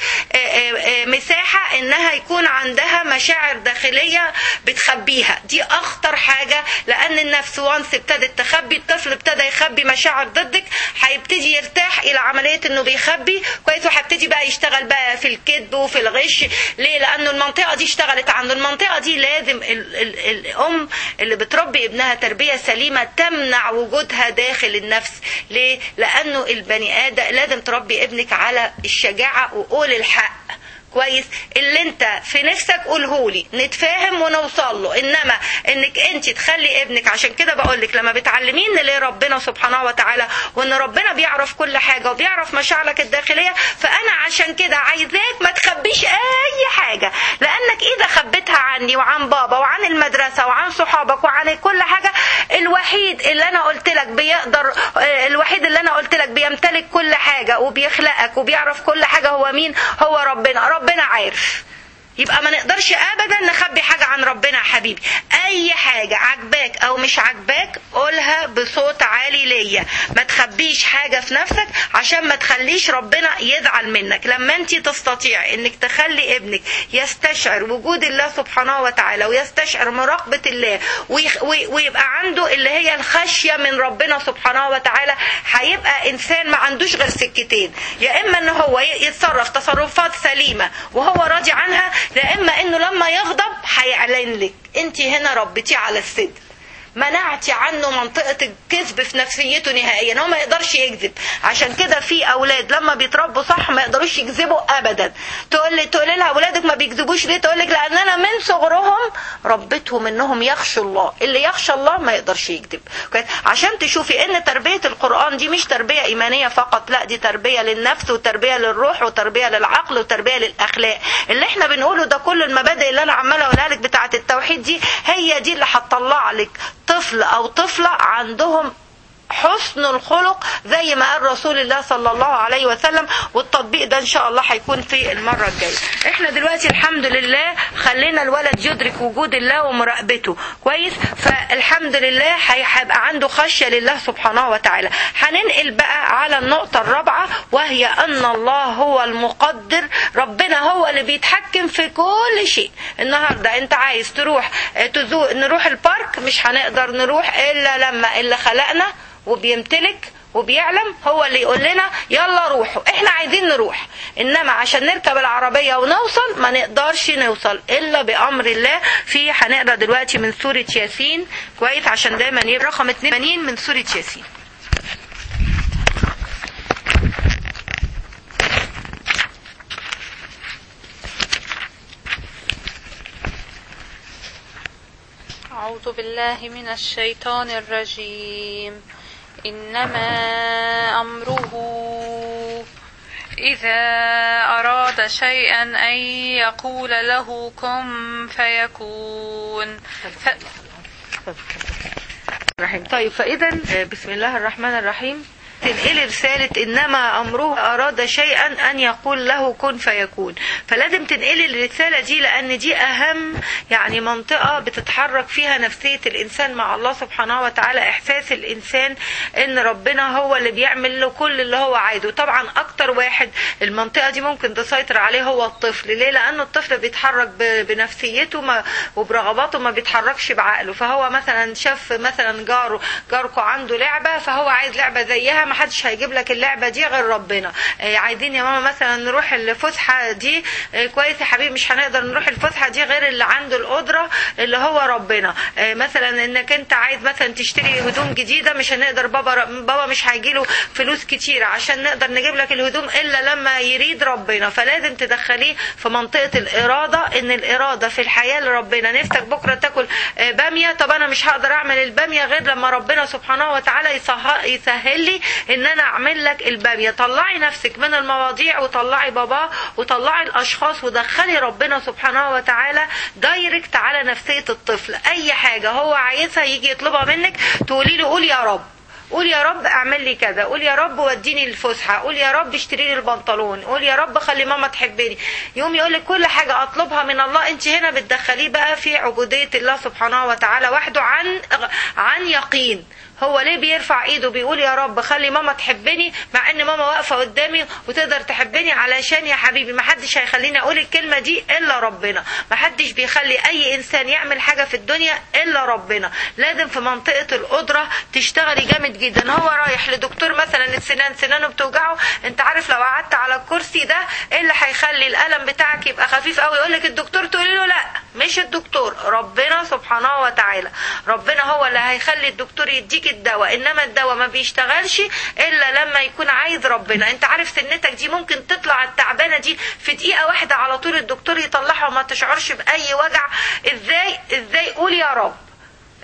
مساحة انها يكون عندها مشاعر داخلية بتخبيها. دي اخطر حاجة، لان النفس وانس ابتدت تخبي، الطفل ابتدى يخبي مشاعر ضدك، هيبتدي يرتاح الى عملية انه بيخبي كويس، وهيبتدي بقى يشتغل بقى في الكذب وفي الغش. ليه؟ لانه المنطقة دي اشتغلت عنده. المنطقة دي لازم ال ال الام اللي بتربي ابنها تربية سليمة تمنع وجودها داخل النفس. ليه؟ لانه البني ادم لازم تربي ابنك على الشجاعة وقول الحق كويس. اللي انت في نفسك قولهولي نتفاهم ونوصل له، انما انك انت تخلي ابنك. عشان كده بقولك لما بتعلمين ليه ربنا سبحانه وتعالى وان ربنا بيعرف كل حاجة وبيعرف مشاعرك الداخلية، فانا عشان كده عايزاك ما تخبيش اي حاجة، لانك اذا خبيتها عني وعن بابا وعن المدرسة وعن صحابك وعن كل حاجة، الوحيد اللي انا قلت لك بيقدر الوحيد اللي انا قلت لك بيمتلك كل حاجة وبيخلقك وبيعرف كل حاجة هو مين؟ هو ربنا. ربنا عارف يبقى ما نقدرش ابدا نخبي حاجة عن ربنا يا حبيبي. اي حاجة عجباك او مش عجباك قولها بصوت عالي ليا، ما تخبيش حاجة في نفسك عشان ما تخليش ربنا يزعل منك. لما انت تستطيع انك تخلي ابنك يستشعر وجود الله سبحانه وتعالى ويستشعر مراقبة الله ويبقى عنده اللي هي الخشية من ربنا سبحانه وتعالى، هيبقى انسان ما عندوش غير سكتين، يا اما ان هو يتصرف تصرفات سليمة وهو راضي عنها، يا اما انه لما يغضب هيعلن لك انت هنا ربتي على الصدق، منعتي عنه منطقة الكذب في نفسيته نهائيا، هو ما يقدرش يكذب. عشان كده في اولاد لما بيتربوا صح ما يقدروش يكذبوا ابدا. تقول لي تقول لها اولادك ما بيكذبوش ليه؟ تقول لك لان انا من صغرهم ربيتهم انهم يخشوا الله، اللي يخشى الله ما يقدرش يكذب. عشان تشوفي ان تربية القرآن دي مش تربية ايمانية فقط، لا دي تربية للنفس وتربية للروح وتربية للعقل وتربية للاخلاق. اللي احنا بنقوله ده كل المبادئ اللي انا عماله اقولها لك بتاعه التوحيد دي هي دي اللي هتطلع لك طفل او طفلة عندهم حسن الخلق زي ما قال رسول الله صلى الله عليه وسلم. والتطبيق ده ان شاء الله هيكون في المرة الجاية. احنا دلوقتي الحمد لله خلينا الولد يدرك وجود الله ومراقبته كويس، فالحمد لله هيبقى عنده خشية لله سبحانه وتعالى. هننقل بقى على النقطة الرابعة وهي ان الله هو المقدر. ربنا هو اللي بيتحكم في كل شيء. النهاردة انت عايز تروح تزور نروح البارك، مش هنقدر نروح الا لما اللي خلقنا وبيمتلك وبيعلم هو اللي يقول لنا يلا روحوا، احنا عايزين نروح. انما عشان نركب العربية ونوصل ما نقدرش نوصل الا بامر الله. في هنقرا دلوقتي من سورة ياسين كويس عشان دايما يبقى رقم اثنين وثمانين من سورة ياسين. أعوذ بالله من الشيطان الرجيم. إنما أمره إذا أراد شيئا أن يقول له كن فيكون. ف... طيب فإذا بسم الله الرحمن الرحيم تنقل رسالة إنما أمره أراد شيئا أن يقول له كن فيكون. فلازم تنقل الرسالة دي لأن دي أهم يعني منطقة بتتحرك فيها نفسية الإنسان مع الله سبحانه وتعالى، إحساس الإنسان إن ربنا هو اللي بيعمل له كل اللي هو عايزه. طبعا أكتر واحد المنطقة دي ممكن تسيطر عليه هو الطفل. ليه؟ لأنه الطفل بيتحرك بنفسيته ما وبرغباته، ما بيتحركش بعقله. فهو مثلا شاف مثلا جاره جاركو عنده لعبة فهو عايز لعبة زيها، ما حدش هيجيب لك اللعبة دي غير ربنا. آه عايزين يا ماما مثلا نروح الفسحة دي، آه كويس يا حبيبي مش هنقدر نروح الفسحة دي غير اللي عنده القدرة اللي هو ربنا. آه مثلا انك انت عايز مثلا تشتري هدوم جديدة، مش هنقدر بابا بابا مش هيجيله فلوس كتيرة عشان نقدر نجيب لك الهدوم الا لما يريد ربنا. فلازم تدخليه في منطقة الارادة، ان الارادة في الحياة لربنا. نفسك بكرة تاكل آه بامية، طب انا مش هقدر اعمل البامية غير لما ربنا سبحانه وتعالى يسهل لي ان انا اعمل لك البامية. طلعي نفسك من المواضيع وطلعي بابا وطلعي الاشخاص ودخلي ربنا سبحانه وتعالى دايركت على نفسية الطفل. اي حاجة هو عايزها يجي يطلبها منك تقولي له قول يا رب، قول يا رب اعمل لي كذا، قول يا رب وديني الفسحه، قول يا رب اشتري لي البنطلون، قول يا رب خلي ماما تحبني. يوم يقول لك كل حاجه اطلبها من الله، انت هنا بتدخليه بقى في عبوديه الله سبحانه وتعالى وحده عن عن يقين. هو ليه بيرفع ايده بيقول يا رب خلي ماما تحبني مع ان ماما واقفه قدامي وتقدر تحبني؟ علشان يا حبيبي ما حدش هيخليني اقول الكلمه دي الا ربنا. ما حدش بيخلي اي انسان يعمل حاجه في الدنيا الا ربنا. لازم في منطقه القدره تشتغلي جامد جدا. هو رايح لدكتور مثلا السنان، سنانه بتوجعه، انت عارف لو قعدت على الكرسي ده ايه اللي هيخلي الالم بتاعك يبقى خفيف قوي؟ يقول لك الدكتور، تقولي له لا مش الدكتور، ربنا سبحانه وتعالى. ربنا هو اللي هيخلي الدكتور يديك الدواء، انما الدواء ما بيشتغلش الا لما يكون عايز ربنا. انت عارف سنتك دي ممكن تطلع التعبانه دي في دقيقه واحده على طول الدكتور يطلعها وما تشعرش باي وجع. ازاي ازاي قول يا رب.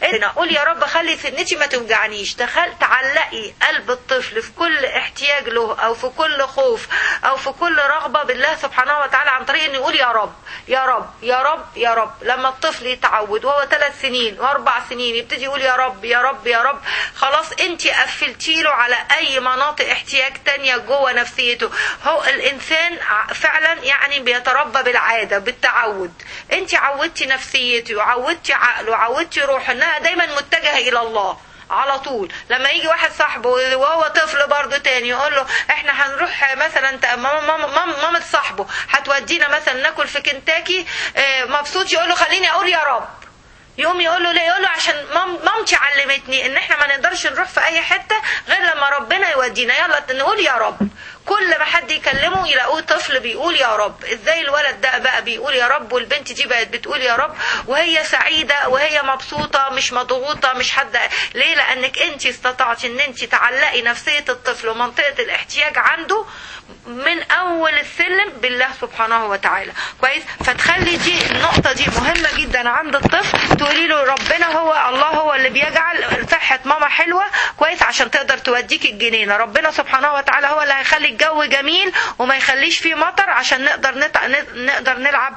قول يا رب خلي سنتي ما توجعنيش. تخل تعلقي قلب الطفل في كل احتياج له او في كل خوف او في كل رغبة بالله سبحانه وتعالى عن طريق انه يقول يا رب يا رب يا رب يا رب. لما الطفل يتعود وهو ثلاث سنين واربع سنين يبتدي يقول يا رب يا رب يا رب، خلاص انت قفلتي له على اي مناطق احتياج تانية جوه نفسيته. هو الانسان فعلا يعني بيتربى بالعادة بالتعود. انت عودتي نفسيته وعودتي عقله وعودتي روحه انها دايما متجهة الى الله على طول. لما يجي واحد صاحبه وهو طفل برضه تاني يقول له احنا هنروح مثلا ماما ماما ماما صاحبه هتودينا مثلا ناكل في كنتاكي مبسوط، يقول له خليني اقول يا رب. يقوم يقول له ليه؟ يقول له عشان مامتي علمتني ان احنا ما نقدرش نروح في اي حته غير لما ربنا يودينا، يلا نقول يا رب. كل ما حد يكلمه يلاقوه طفل بيقول يا رب. ازاي الولد ده بقى بيقول يا رب والبنت دي بقت بتقول يا رب وهي سعيده وهي مبسوطه مش مضغوطه مش حد؟ ليه؟ لانك انت استطعتي ان انت تعلقي نفسيه الطفل ومنطقه الاحتياج عنده من اول السلم بالله سبحانه وتعالى. كويس؟ فتخلي دي النقطه دي مهمه جدا عند الطفل. تقولي له ربنا هو الله هو اللي بيجعل صحه ماما حلوه كويس عشان تقدر توديك الجنينه. ربنا سبحانه وتعالى هو اللي هيخلي الجو جميل وما يخليش فيه مطر عشان نقدر نتع... نقدر نلعب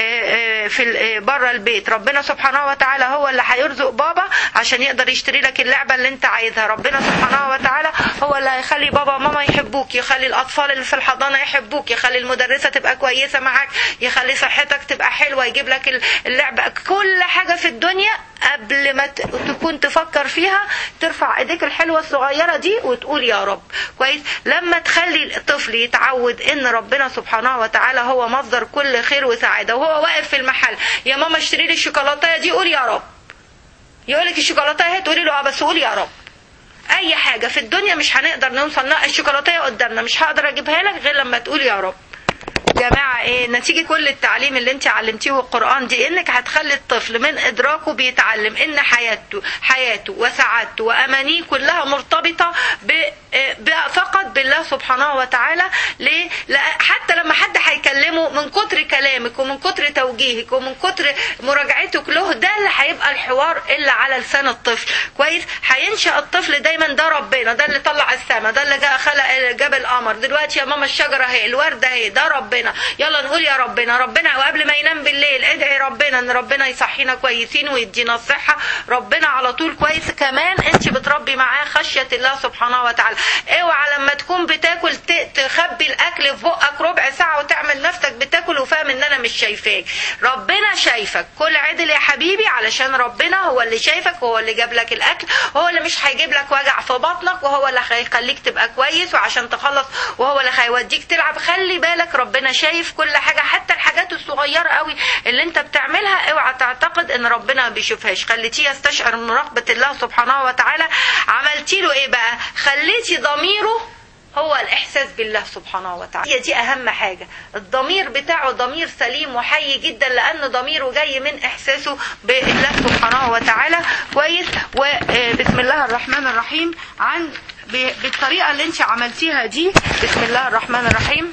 في بره البيت. ربنا سبحانه وتعالى هو اللي هيرزق بابا عشان يقدر يشتري لك اللعبه اللي انت عايزها. ربنا سبحانه وتعالى هو اللي هيخلي بابا وماما يحبوك، يخلي الاطفال اللي في الحضانه يحبوك، يخلي المدرسه تبقى كويسه معاك، يخلي صحتك تبقى حلوه، يجيب لك اللعبه. كل حاجه في الدنيا قبل ما تكون تفكر فيها ترفع ايديك الحلوه الصغيره دي وتقول يا رب. كويس؟ لما تخلي الطفل يتعود ان ربنا سبحانه وتعالى هو مصدر كل خير وسعاده، وهو واقف في المحل يا ماما اشتري لي الشوكولاته دي، قول يا رب. يقول لك الشوكولاته اهي، تقولي له اه بس قول يا رب. اي حاجه في الدنيا مش هنقدر نوصل لها، الشوكولاته قدامنا مش هقدر اجيبها لك غير لما تقول يا رب. جماعة ايه نتيجة كل التعليم اللي انت علمتيه والقرآن دي؟ انك هتخلي الطفل من ادراكه بيتعلم ان حياته حياته وسعادته وامانيه كلها مرتبطة فقط بالله سبحانه وتعالى. ليه؟ حتى لما حد هيكلمه من كتر كلامك ومن كتر توجيهك ومن كتر مراجعتك له، ده اللي هيبقى الحوار اللي على لسان الطفل. كويس؟ هينشأ الطفل دايما ده ربنا، ده اللي طلع السماء، ده اللي خلق جاب القمر، دلوقتي يا ماما الشجرة اهي، الوردة اهي، ده ربنا. يلا نقول يا ربنا ربنا. وقبل ما ينام بالليل ادعي ربنا ان ربنا يصحينا كويسين ويدينا الصحة. ربنا على طول. كويس؟ كمان انت بتربي معاه خشية الله سبحانه وتعالى. اوعى لما تكون بتاكل تخبي الاكل في بقك ربع ساعة وتعمل نفسك بتاكل وفاهم ان انا مش شايفاك. ربنا شايفك. كل عدل يا حبيبي علشان ربنا هو اللي شايفك وهو اللي جاب لك الاكل، هو اللي مش هيجيب لك وجع في بطنك، وهو اللي هيخليك تبقى كويس وعشان تخلص، وهو اللي هيوديك تلعب. خلي بالك ربنا شايف كل حاجة، حتى الحاجات الصغيرة قوي اللي انت بتعملها اوعى تعتقد ان ربنا ما بيشوفهاش. خليتيه يستشعر مراقبة الله سبحانه وتعالى. عملتي له ايه بقى؟ خليتي ضميره هو الإحساس بالله سبحانه وتعالى. هي دي أهم حاجة. الضمير بتاعه ضمير سليم وحي جدا، لأن ضميره جاي من إحساسه بالله سبحانه وتعالى. كويس؟ وبسم الله الرحمن الرحيم. عن بالطريقة اللي انت عملتيها دي، بسم الله الرحمن الرحيم،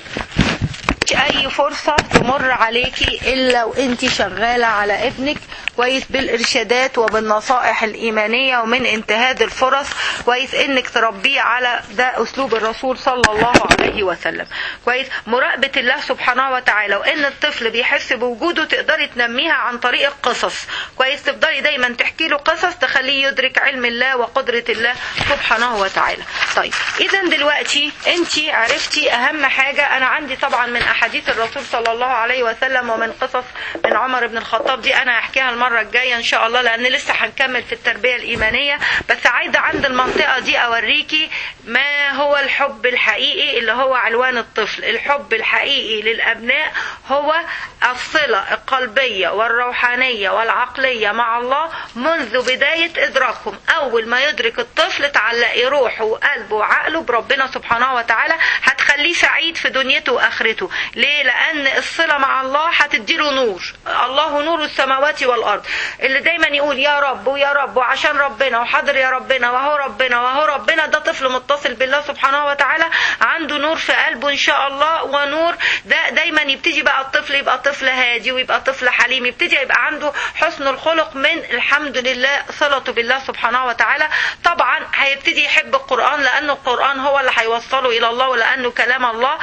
اي فرصة تمر عليكي الا وانت شغالة على ابنك كويس بالارشادات وبالنصائح الايمانية ومن انتهاز الفرص. كويس؟ انك تربيه على ده اسلوب الرسول صلى الله عليه وسلم. كويس؟ مراقبة الله سبحانه وتعالى، وان الطفل بيحس بوجوده تقدري تنميها عن طريق القصص. كويس؟ تفضلي دايما تحكي له قصص تخليه يدرك علم الله وقدرة الله سبحانه وتعالى. طيب اذا دلوقتي انت عرفتي اهم حاجة. انا عندي طبعا من احاديث الرسول صلى الله عليه وسلم ومن قصص من عمر بن الخطاب دي انا هحكيها المرة الجاية ان شاء الله، لان لسه هنكمل في التربية الايمانية. بس عايزة عند المنطقة دي اوريكي ما هو الحب الحقيقي اللي هو عنوان الطفل. الحب الحقيقي للابناء هو الصلة القلبية والروحانية والعقلية مع الله منذ بداية ادراكهم. اول ما يدرك الطفل تعلقي روحه وقلبه وعقله بربنا سبحانه وتعالى. هتخلي تخليه سعيد في دنيته واخرته. ليه؟ لان الصلة مع الله هتديله نور. الله نور السماوات والارض. اللي دايما يقول يا رب ويا رب وعشان ربنا وحاضر يا ربنا وهو ربنا وهو ربنا، ده طفل متصل بالله سبحانه وتعالى، عنده نور في قلبه ان شاء الله. ونور ده دايما يبتدي بقى الطفل يبقى طفل هادي ويبقى طفل حليم، يبتدي يبقى عنده حسن الخلق من الحمد لله صلته بالله سبحانه وتعالى. طبعا هيبتدي يحب القرآن لأنه القرآن هو اللي هيوصله إلى الله، ولأنه كلام الله.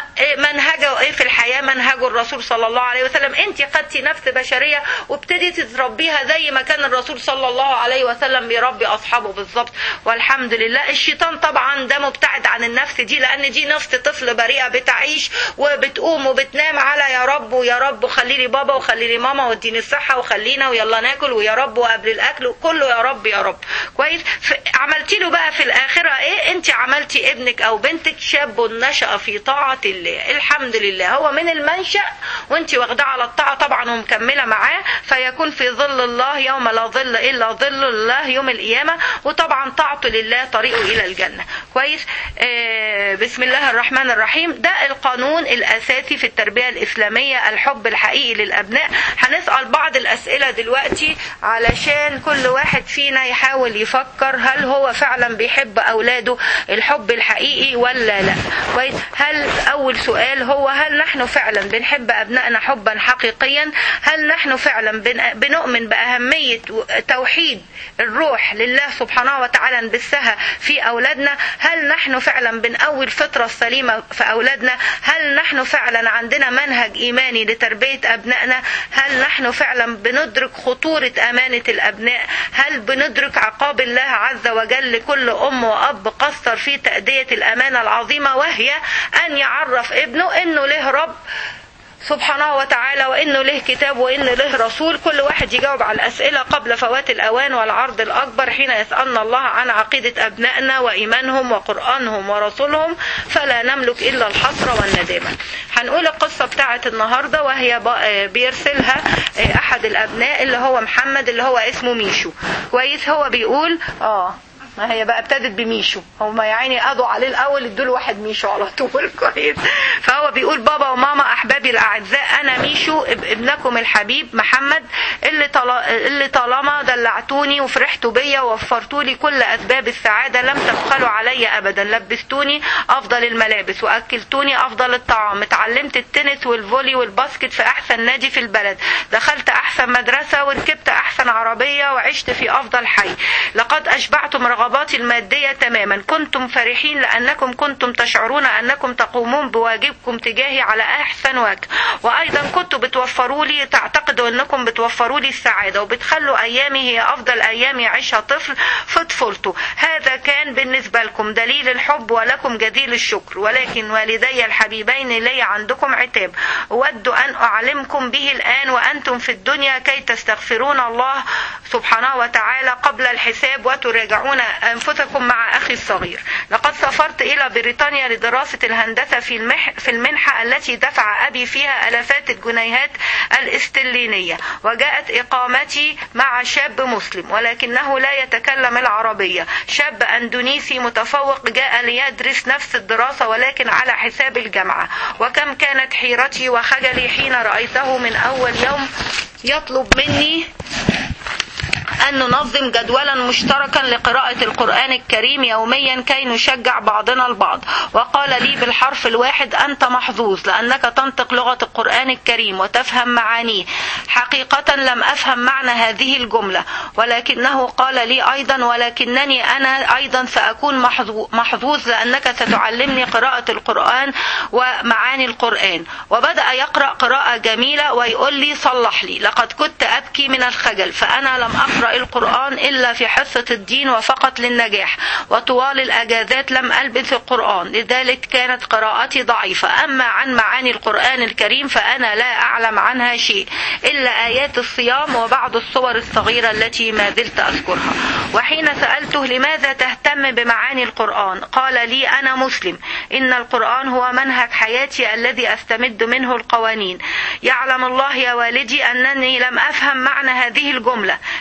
منهجه إيه في الحياة؟ منهجه الرسول صلى الله عليه وسلم. أنت خدتي نفس بشرية وابتديتي تربيها زي ما كان الرسول صلى الله عليه وسلم بيربي أصحابه بالظبط، والحمد لله. الشيطان طبعا ده مبتعد عن النفس دي، لأن دي نفس طفل بريئة بتعيش وبتقوم وبتنام على يا رب ويا رب وخلي لي بابا وخلي لي ماما واديني الصحة وخلينا ويلا ناكل ويا رب وقبل الأكل كله يا رب يا رب. كويس. عملتي له بقى في الآخرة إيه؟ أنت عملتي ابنك أو بنتك شاب نشأ في طاعة الله، الحمد لله. هو من المنشأ وأنت واخداه على الطاعة طبعا ومكملة معاه، فيكون في ظل الله يوم لا ظل إلا ظل الله يوم القيامة. وطبعا طاعته لله طريقه إلى الجنة. كويس. آه بسم الله الرحمن الرحيم. ده القانون الأساسي في التربية الإسلامية، الحب الحقيقي للأبناء. هنسأل بعض الأسئلة دلوقتي علشان كل واحد فينا يحاول يفكر هل هو فعلا بيحب أولاده الحب الحقيقي ولا لا. كويس. هل أول سؤال هو هل نحن فعلا بنحب أبنائنا حبا حقيقيا؟ هل نحن فعلا بنؤمن بأهمية توحيد الروح لله سبحانه وتعالى نبثها في أولادنا؟ هل نحن فعلا بنقوي الفطرة السليمة في أولادنا؟ هل نحن فعلا عندنا منهج إيماني لتربية أبنائنا؟ هل نحن فعلا بندرك خطورة أمانة الأبناء؟ هل بندرك عقاب الله عز وجل لكل أم وأب قصر في تأدية الأمانة العظيمة، وهي أن يعرف ابنه إنه له رب سبحانه وتعالى وإنه له كتاب وإنه له رسول؟ كل واحد يجاوب على الأسئلة قبل فوات الأوان والعرض الأكبر حين يسألنا الله عن عقيدة أبنائنا وإيمانهم وقرآنهم ورسولهم، فلا نملك إلا الحسرة والندامة. هنقول القصة بتاعت النهاردة وهي بيرسلها أحد الأبناء اللي هو محمد اللي هو اسمه ميشو. كويس. هو بيقول آه ما هي بقى ابتدت بميشو، هما يا عيني قضوا عليه الاول ادوا واحد ميشو على طول. كويس. فهو بيقول بابا وماما احبابي الاعزاء، انا ميشو ابنكم الحبيب محمد اللي طل... اللي طالما دلعتوني وفرحتوا بيا ووفرتوا لي كل اسباب السعاده لم تبخلوا علي ابدا. لبستوني افضل الملابس واكلتوني افضل الطعام، اتعلمت التنس والفولي والباسكت في احسن نادي في البلد، دخلت احسن مدرسه وركبت احسن عربيه وعشت في افضل حي. لقد اشبعتم رغباتي المادية تماما. كنتم فرحين لأنكم كنتم تشعرون أنكم تقومون بواجبكم تجاهي على أحسن وجه، وأيضا كنتم بتوفروا لي تعتقدوا أنكم بتوفروا لي السعادة وبتخلوا أيامي هي أفضل أيام يعيشها طفل في طفولته. هذا كان بالنسبة لكم دليل الحب ولكم جديل الشكر، ولكن والدي الحبيبين لي عندكم عتاب أود أن أعلمكم به الآن وأنتم في الدنيا كي تستغفرون الله سبحانه وتعالى قبل الحساب وتراجعون أنفسكم مع أخي الصغير. لقد سافرت إلى بريطانيا لدراسة الهندسة في المح في المنحة التي دفع أبي فيها آلافات الجنيهات الاسترلينية، وجاءت إقامتي مع شاب مسلم ولكنه لا يتكلم العربية، شاب أندونيسي متفوق جاء ليدرس نفس الدراسة ولكن على حساب الجامعة. وكم كانت حيرتي وخجلي حين رأيته من أول يوم يطلب مني أن ننظم جدولا مشتركا لقراءة القرآن الكريم يوميا كي نشجع بعضنا البعض. وقال لي بالحرف الواحد أنت محظوظ لأنك تنطق لغة القرآن الكريم وتفهم معانيه. حقيقة لم أفهم معنى هذه الجملة، ولكنه قال لي أيضا ولكنني أنا أيضا سأكون محظوظ لأنك ستعلمني قراءة القرآن ومعاني القرآن. وبدأ يقرأ قراءة جميلة ويقول لي صلح لي. لقد كنت أبكي من الخجل، فأنا لم أقرأ القرآن إلا في حصة الدين وفقط للنجاح، وطوال الأجازات لم ألبس القرآن، لذلك كانت قراءتي ضعيفة. أما عن معاني القرآن الكريم فأنا لا أعلم عنها شيء إلا آيات الصيام وبعض الصور الصغيرة التي ما زلت أذكرها. وحين سألته لماذا تهتم بمعاني القرآن قال لي أنا مسلم، إن القرآن هو منهج حياتي الذي أستمد منه القوانين. يعلم الله يا والدي أنني لم أفهم معنى هذه الجملة. لعيتنا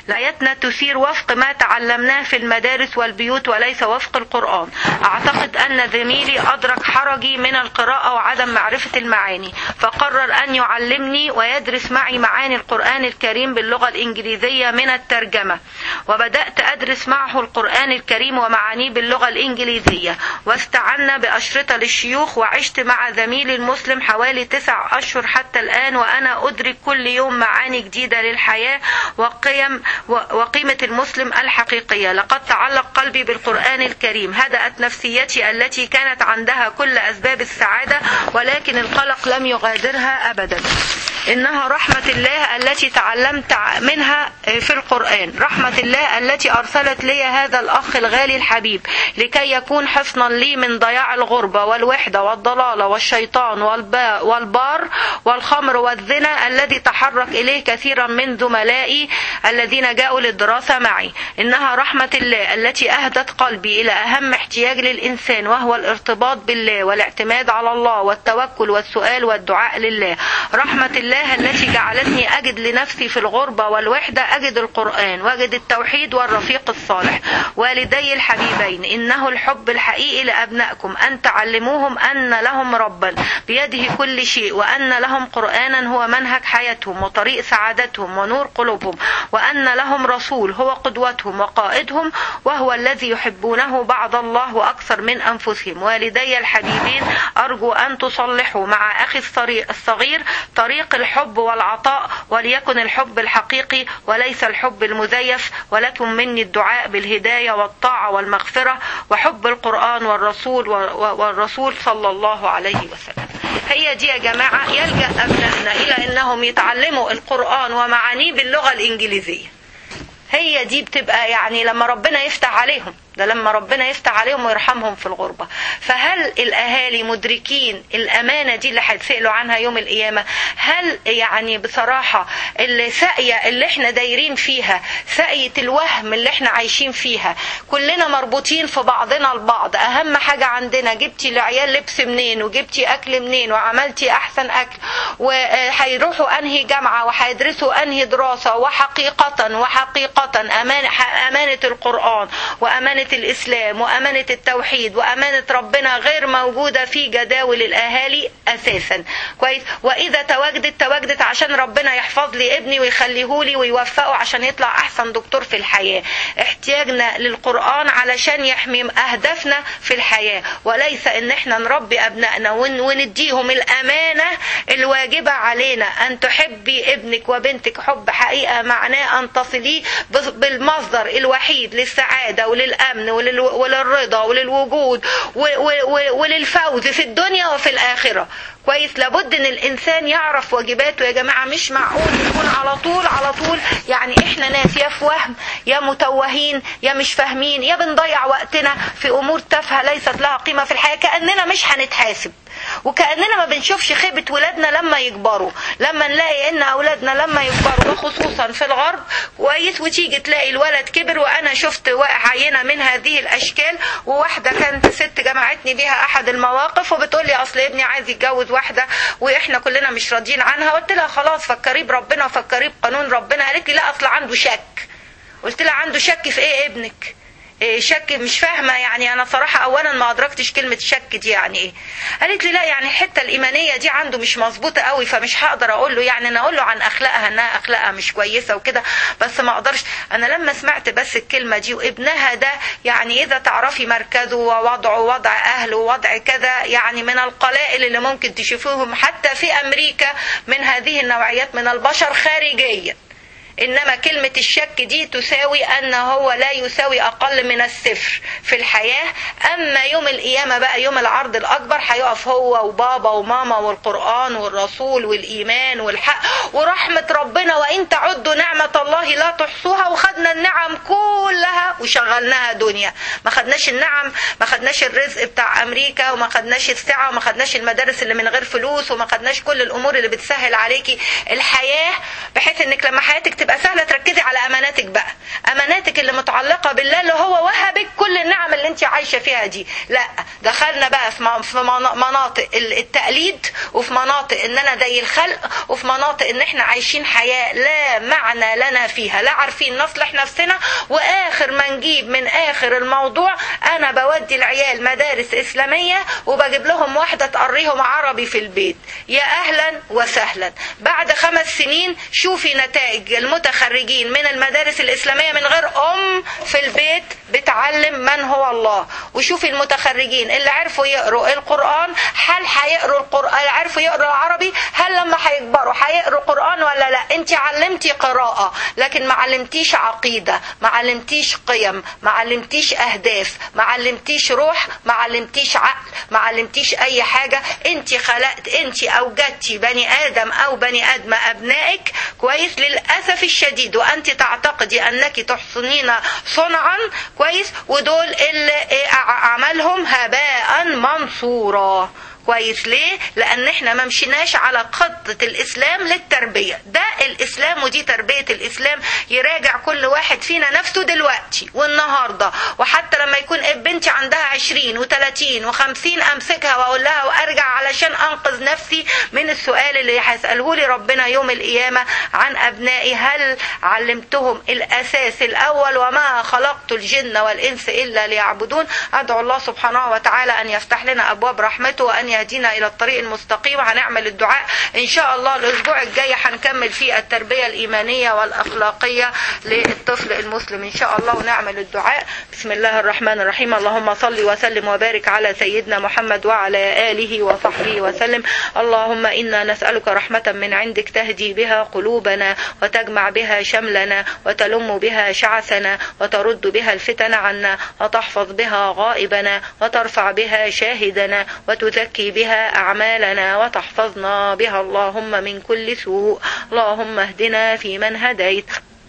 حياتنا تثير وفق ما تعلمناه في المدارس والبيوت وليس وفق القرآن. أعتقد أن زميلي أدرك حرجي من القراءة وعدم معرفة المعاني، فقرر أن يعلمني ويدرس معي معاني القرآن الكريم باللغة الإنجليزية من الترجمة، وبدأت أدرس معه القرآن الكريم ومعانيه باللغة الإنجليزية، واستعنا بأشرطة للشيوخ، وعشت مع زميلي المسلم حوالي تسع أشهر حتى الآن، وأنا أدرك كل يوم معاني جديدة للحياة وقيم وقيمة المسلم الحقيقية. لقد تعلق قلبي بالقرآن الكريم، هدأت نفسيتي التي كانت عندها كل أسباب السعادة، ولكن القلق لم يغادرها أبدا. إنها رحمة الله التي تعلمت منها في القرآن، رحمة الله التي أرسلت لي هذا الأخ الغالي الحبيب لكي يكون حصنا لي من ضياع الغربة والوحدة والضلالة والشيطان والبار والخمر والزنا الذي تحرك إليه كثيرا من زملائي الذين جاءوا للدراسة معي. إنها رحمة الله التي أهدت قلبي إلى أهم احتياج للإنسان، وهو الارتباط بالله والاعتماد على الله والتوكل والسؤال والدعاء لله. رحمة الله التي جعلتني أجد لنفسي في الغربة والوحدة أجد القرآن، وأجد التوحيد والرفيق الصالح. والدي الحبيبين، إنه الحب الحقيقي لأبنائكم أن تعلموهم أن لهم ربا بيده كل شيء، وأن لهم قرآنا هو منهج حياتهم وطريق سعادتهم ونور قلوبهم، وأن لهم رسول هو قدوتهم وقائدهم، وهو الذي يحبونه بعد الله وأكثر من أنفسهم. والدي الحبيبين، أرجو أن تصلحوا مع أخي الصغير طريق الحب والعطاء، وليكن الحب الحقيقي وليس الحب المزيف، ولكم مني الدعاء بالهداية والطاعة والمغفرة وحب القرآن والرسول والرسول صلى الله عليه وسلم. هي دي يا جماعة يلجأ أبنائنا إلى أنهم يتعلموا القرآن ومعانيه باللغة الإنجليزية. هي دي بتبقى يعني لما ربنا يفتح عليهم، ده لما ربنا يفتح عليهم ويرحمهم في الغربة. فهل الأهالي مدركين الأمانة دي اللي هيتسألوا عنها يوم القيامة؟ هل يعني بصراحة السقية اللي احنا دايرين فيها، سقية الوهم اللي احنا عايشين فيها، كلنا مربوطين في بعضنا البعض، أهم حاجة عندنا جبتي العيال لبس منين وجبتي أكل منين وعملتي أحسن أكل، وهيروحوا أنهي جامعة وهيدرسوا أنهي دراسة، وحقيقة وحقيقة أمانة, أمانة القرآن وأمانة الإسلام وأمانة التوحيد وأمانة ربنا غير موجودة في جداول الأهالي أساسا. كويس. وإذا تواجدت تواجدت عشان ربنا يحفظ لي ابني ويخليه لي ويوفقه عشان يطلع أحسن دكتور في الحياة. احتياجنا للقرآن علشان يحمي أهدافنا في الحياة، وليس إن احنا نربي أبنائنا ونديهم الأمانة الواجبة علينا. أن تحبي ابنك وبنتك حب حقيقة معناه أن تصليه بالمصدر الوحيد للسعادة وللأمن وللرضا وللوجود وللفوز في الدنيا وفي الآخرة. كويس. لابد ان الانسان يعرف واجباته يا جماعة. مش معقول نكون على طول على طول يعني احنا ناس يا في وهم يا متوهين يا مش فاهمين يا بنضيع وقتنا في امور تافهة ليست لها قيمة في الحياة، كأننا مش هنتحاسب، وكأننا ما بنشوفش خيبة ولادنا لما يكبروا. لما نلاقي ان اولادنا لما يكبروا وخصوصا في الغرب كويس، وتيجي تلاقي الولد كبر. وانا شفت عينة من هذه الاشكال، وواحدة كانت ست جمعتني بها احد المواقف وبتقولي اصل ابني عايز يتجوز واحدة واحنا كلنا مش راضيين عنها. قلت لها خلاص فكري بربنا وفكري بقانون ربنا. قالت لي لا اصل عنده شك. قلت لها عنده شك في ايه ابنك؟ إيه شك؟ مش فاهمة يعني. انا صراحة اولا ما ادركتش كلمة شك دي يعني ايه. قالت لي لا يعني الحتة الايمانية دي عنده مش مظبوطة قوي، فمش هقدر اقول له يعني. انا اقول له عن اخلاقها انها اخلاقها مش كويسة وكده، بس ما اقدرش. انا لما سمعت بس الكلمة دي وابنها ده يعني اذا تعرفي مركزه ووضعه وضع اهله ووضع كذا، يعني من القلائل اللي ممكن تشوفوهم حتى في امريكا من هذه النوعيات من البشر خارجيا. إنما كلمة الشك دي تساوي أن هو لا يساوي أقل من الصفر في الحياة. أما يوم القيامة بقى يوم العرض الأكبر هيقف هو وبابا وماما والقرآن والرسول والإيمان والحق ورحمة ربنا، وإن تعدوا نعمة الله لا تحصوها. وخدنا النعم كلها وشغلناها دنيا، ما خدناش النعم، ما خدناش الرزق بتاع أمريكا، وما خدناش السعة، وما خدناش المدارس اللي من غير فلوس، وما خدناش كل الأمور اللي بتسهل عليكي الحياة، بحيث إنك لما حياتك تبقى سهلة تركزي على اماناتك بقى، اماناتك اللي متعلقة بالله اللي هو وهبك كل النعم اللي انت عايشة فيها دي. لا دخلنا بقى في مناطق التقليد، وفي مناطق ان انا زي الخلق، وفي مناطق ان احنا عايشين حياة لا معنى لنا فيها، لا عارفين نصلح نفسنا. واخر ما نجيب من اخر الموضوع انا بودي العيال مدارس اسلامية وبجيب لهم واحدة تقريهم عربي في البيت. يا اهلا وسهلا، بعد خمس سنين شوفي نتائج المتخرجين من المدارس الاسلامية من غير ام في البيت بتعلم من هو الله، وشوفي المتخرجين اللي عرفوا يقروا القرآن، هل هيقروا القرآن عرفوا يقروا العربي؟ هل لما هيكبروا هيقروا قرآن ولا لا؟ انت علمتي قراءة لكن ما علمتيش عقيدة، ما علمتيش قيم، ما علمتيش اهداف، ما علمتيش روح، ما علمتيش عقل، ما علمتيش اي حاجة. انت خلقت، انت اوجدتي بني ادم او بني ادم ابنائك كويس للاسف الشديد وانت تعتقدي انك تحسنين صنعا كويس، ودول اللي عملهم هباء منصورا كويس. ليه؟ لان احنا ما مشيناش على خطة الاسلام للتربية. ده الاسلام ودي تربية الاسلام. يراجع كل واحد فينا نفسه دلوقتي والنهاردة، وحتى لما يكون بنتي عندها عشرين وثلاثين وخمسين امسكها واقول لها وارجع علشان انقذ نفسي من السؤال اللي هيسأله لي ربنا يوم القيامة عن ابنائي: هل علمتهم الاساس الاول؟ وما خلقت الجن والانس الا ليعبدون. ادعو الله سبحانه وتعالى ان يفتح لنا ابواب رحمته وان يهدينا الى الطريق المستقيم. هنعمل الدعاء ان شاء الله الاسبوع الجاي، هنكمل فيه التربية الايمانية والاخلاقية للطفل المسلم ان شاء الله، ونعمل الدعاء. بسم الله الرحمن الرحيم. اللهم صل وسلم وبارك على سيدنا محمد وعلى آله وصحبه وسلم. اللهم إنا نسألك رحمة من عندك تهدي بها قلوبنا وتجمع بها شملنا وتلم بها شعثنا وترد بها الفتن عنا وتحفظ بها غائبنا وترفع بها شاهدنا وتزكي بها أعمالنا وتحفظنا بها اللهم من كل سوء. اللهم اهدنا فيمن هديت،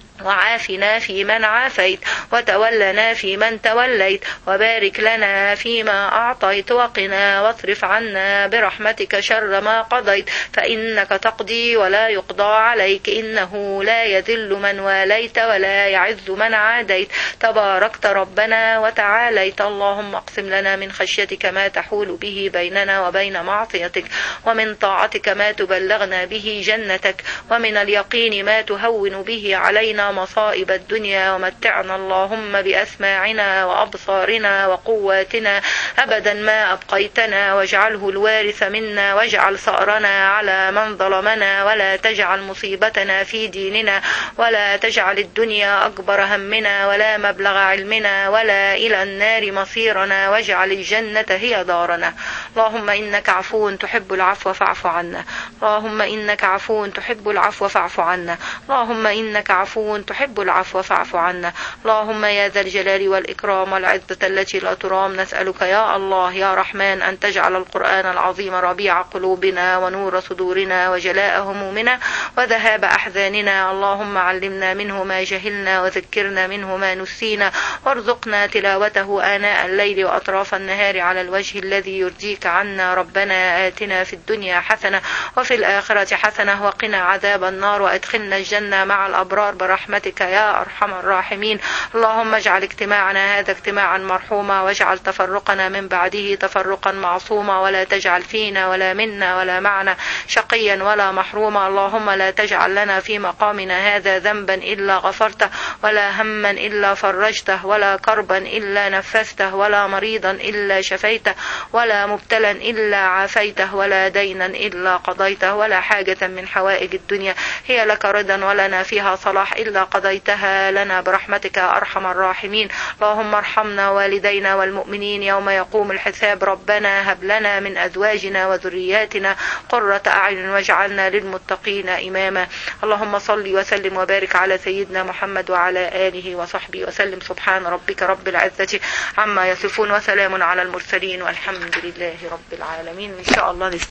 وعافنا في من عافيت، وتولنا في من توليت، وبارك لنا فيما أعطيت، وقنا واصرف عنا برحمتك شر ما قضيت، فإنك تقضي ولا يقضى عليك، إنه لا يذل من واليت ولا يعز من عاديت، تباركت ربنا وتعاليت. اللهم اقسم لنا من خشيتك ما تحول به بيننا وبين معصيتك، ومن طاعتك ما تبلغنا به جنتك، ومن اليقين ما تهون به علينا مصائب الدنيا، ومتعنا اللهم بأسماعنا وأبصارنا وقواتنا أبدا ما أبقيتنا، واجعله الوارث منا، واجعل ثأرنا على من ظلمنا، ولا تجعل مصيبتنا في ديننا، ولا تجعل الدنيا أكبر همنا ولا مبلغ علمنا ولا إلى النار مصيرنا، واجعل الجنة هي دارنا. اللهم إنك عفو تحب العفو فاعف عنا. اللهم إنك عفو تحب العفو فاعف عنا. اللهم إنك عفو تحب العفو فاعف عنا. اللهم يا ذا الجلال والإكرام والعزة التي لا ترام، نسألك يا الله يا رحمن أن تجعل القرآن العظيم ربيع قلوبنا ونور صدورنا وجلاء همومنا وذهاب أحزاننا. اللهم علمنا منه ما جهلنا وذكرنا منه ما نسينا، وارزقنا تلاوته آناء الليل وأطراف النهار على الوجه الذي يرضيك عنا. ربنا آتنا في الدنيا حسنة وفي الآخرة حسنة وقنا عذاب النار، وأدخلنا الجنة مع الأبرار برحمتك يا أرحم الراحمين. اللهم اجعل اجتماعنا هذا اجتماعا مرحوما، واجعل تفرقنا من بعده تفرقا معصوما، ولا تجعل فينا ولا منا ولا معنا شقيا ولا محروما. اللهم لا تجعل لنا في مقامنا هذا ذنبا إلا غفرته، ولا هما إلا فرجته، ولا كربا إلا نفسته، ولا مريضا إلا شفيته، ولا مبتلا إلا عافيته، ولا دينا إلا قضيته، ولا حاجة من حوائج الدنيا هي لك رضا ولنا فيها صلاح إلا قضيتها لنا برحمتك يا أرحم الراحمين. اللهم ارحمنا والدينا والمؤمنين يوم يقوم الحساب. ربنا هب لنا من أزواجنا وذرياتنا قرة أعين واجعلنا للمتقين إماما. اللهم صل وسلم وبارك على سيدنا محمد وعلى آله وصحبه وسلم. سبحان ربك رب العزة عما يصفون، وسلام على المرسلين، والحمد لله رب العالمين. إن شاء الله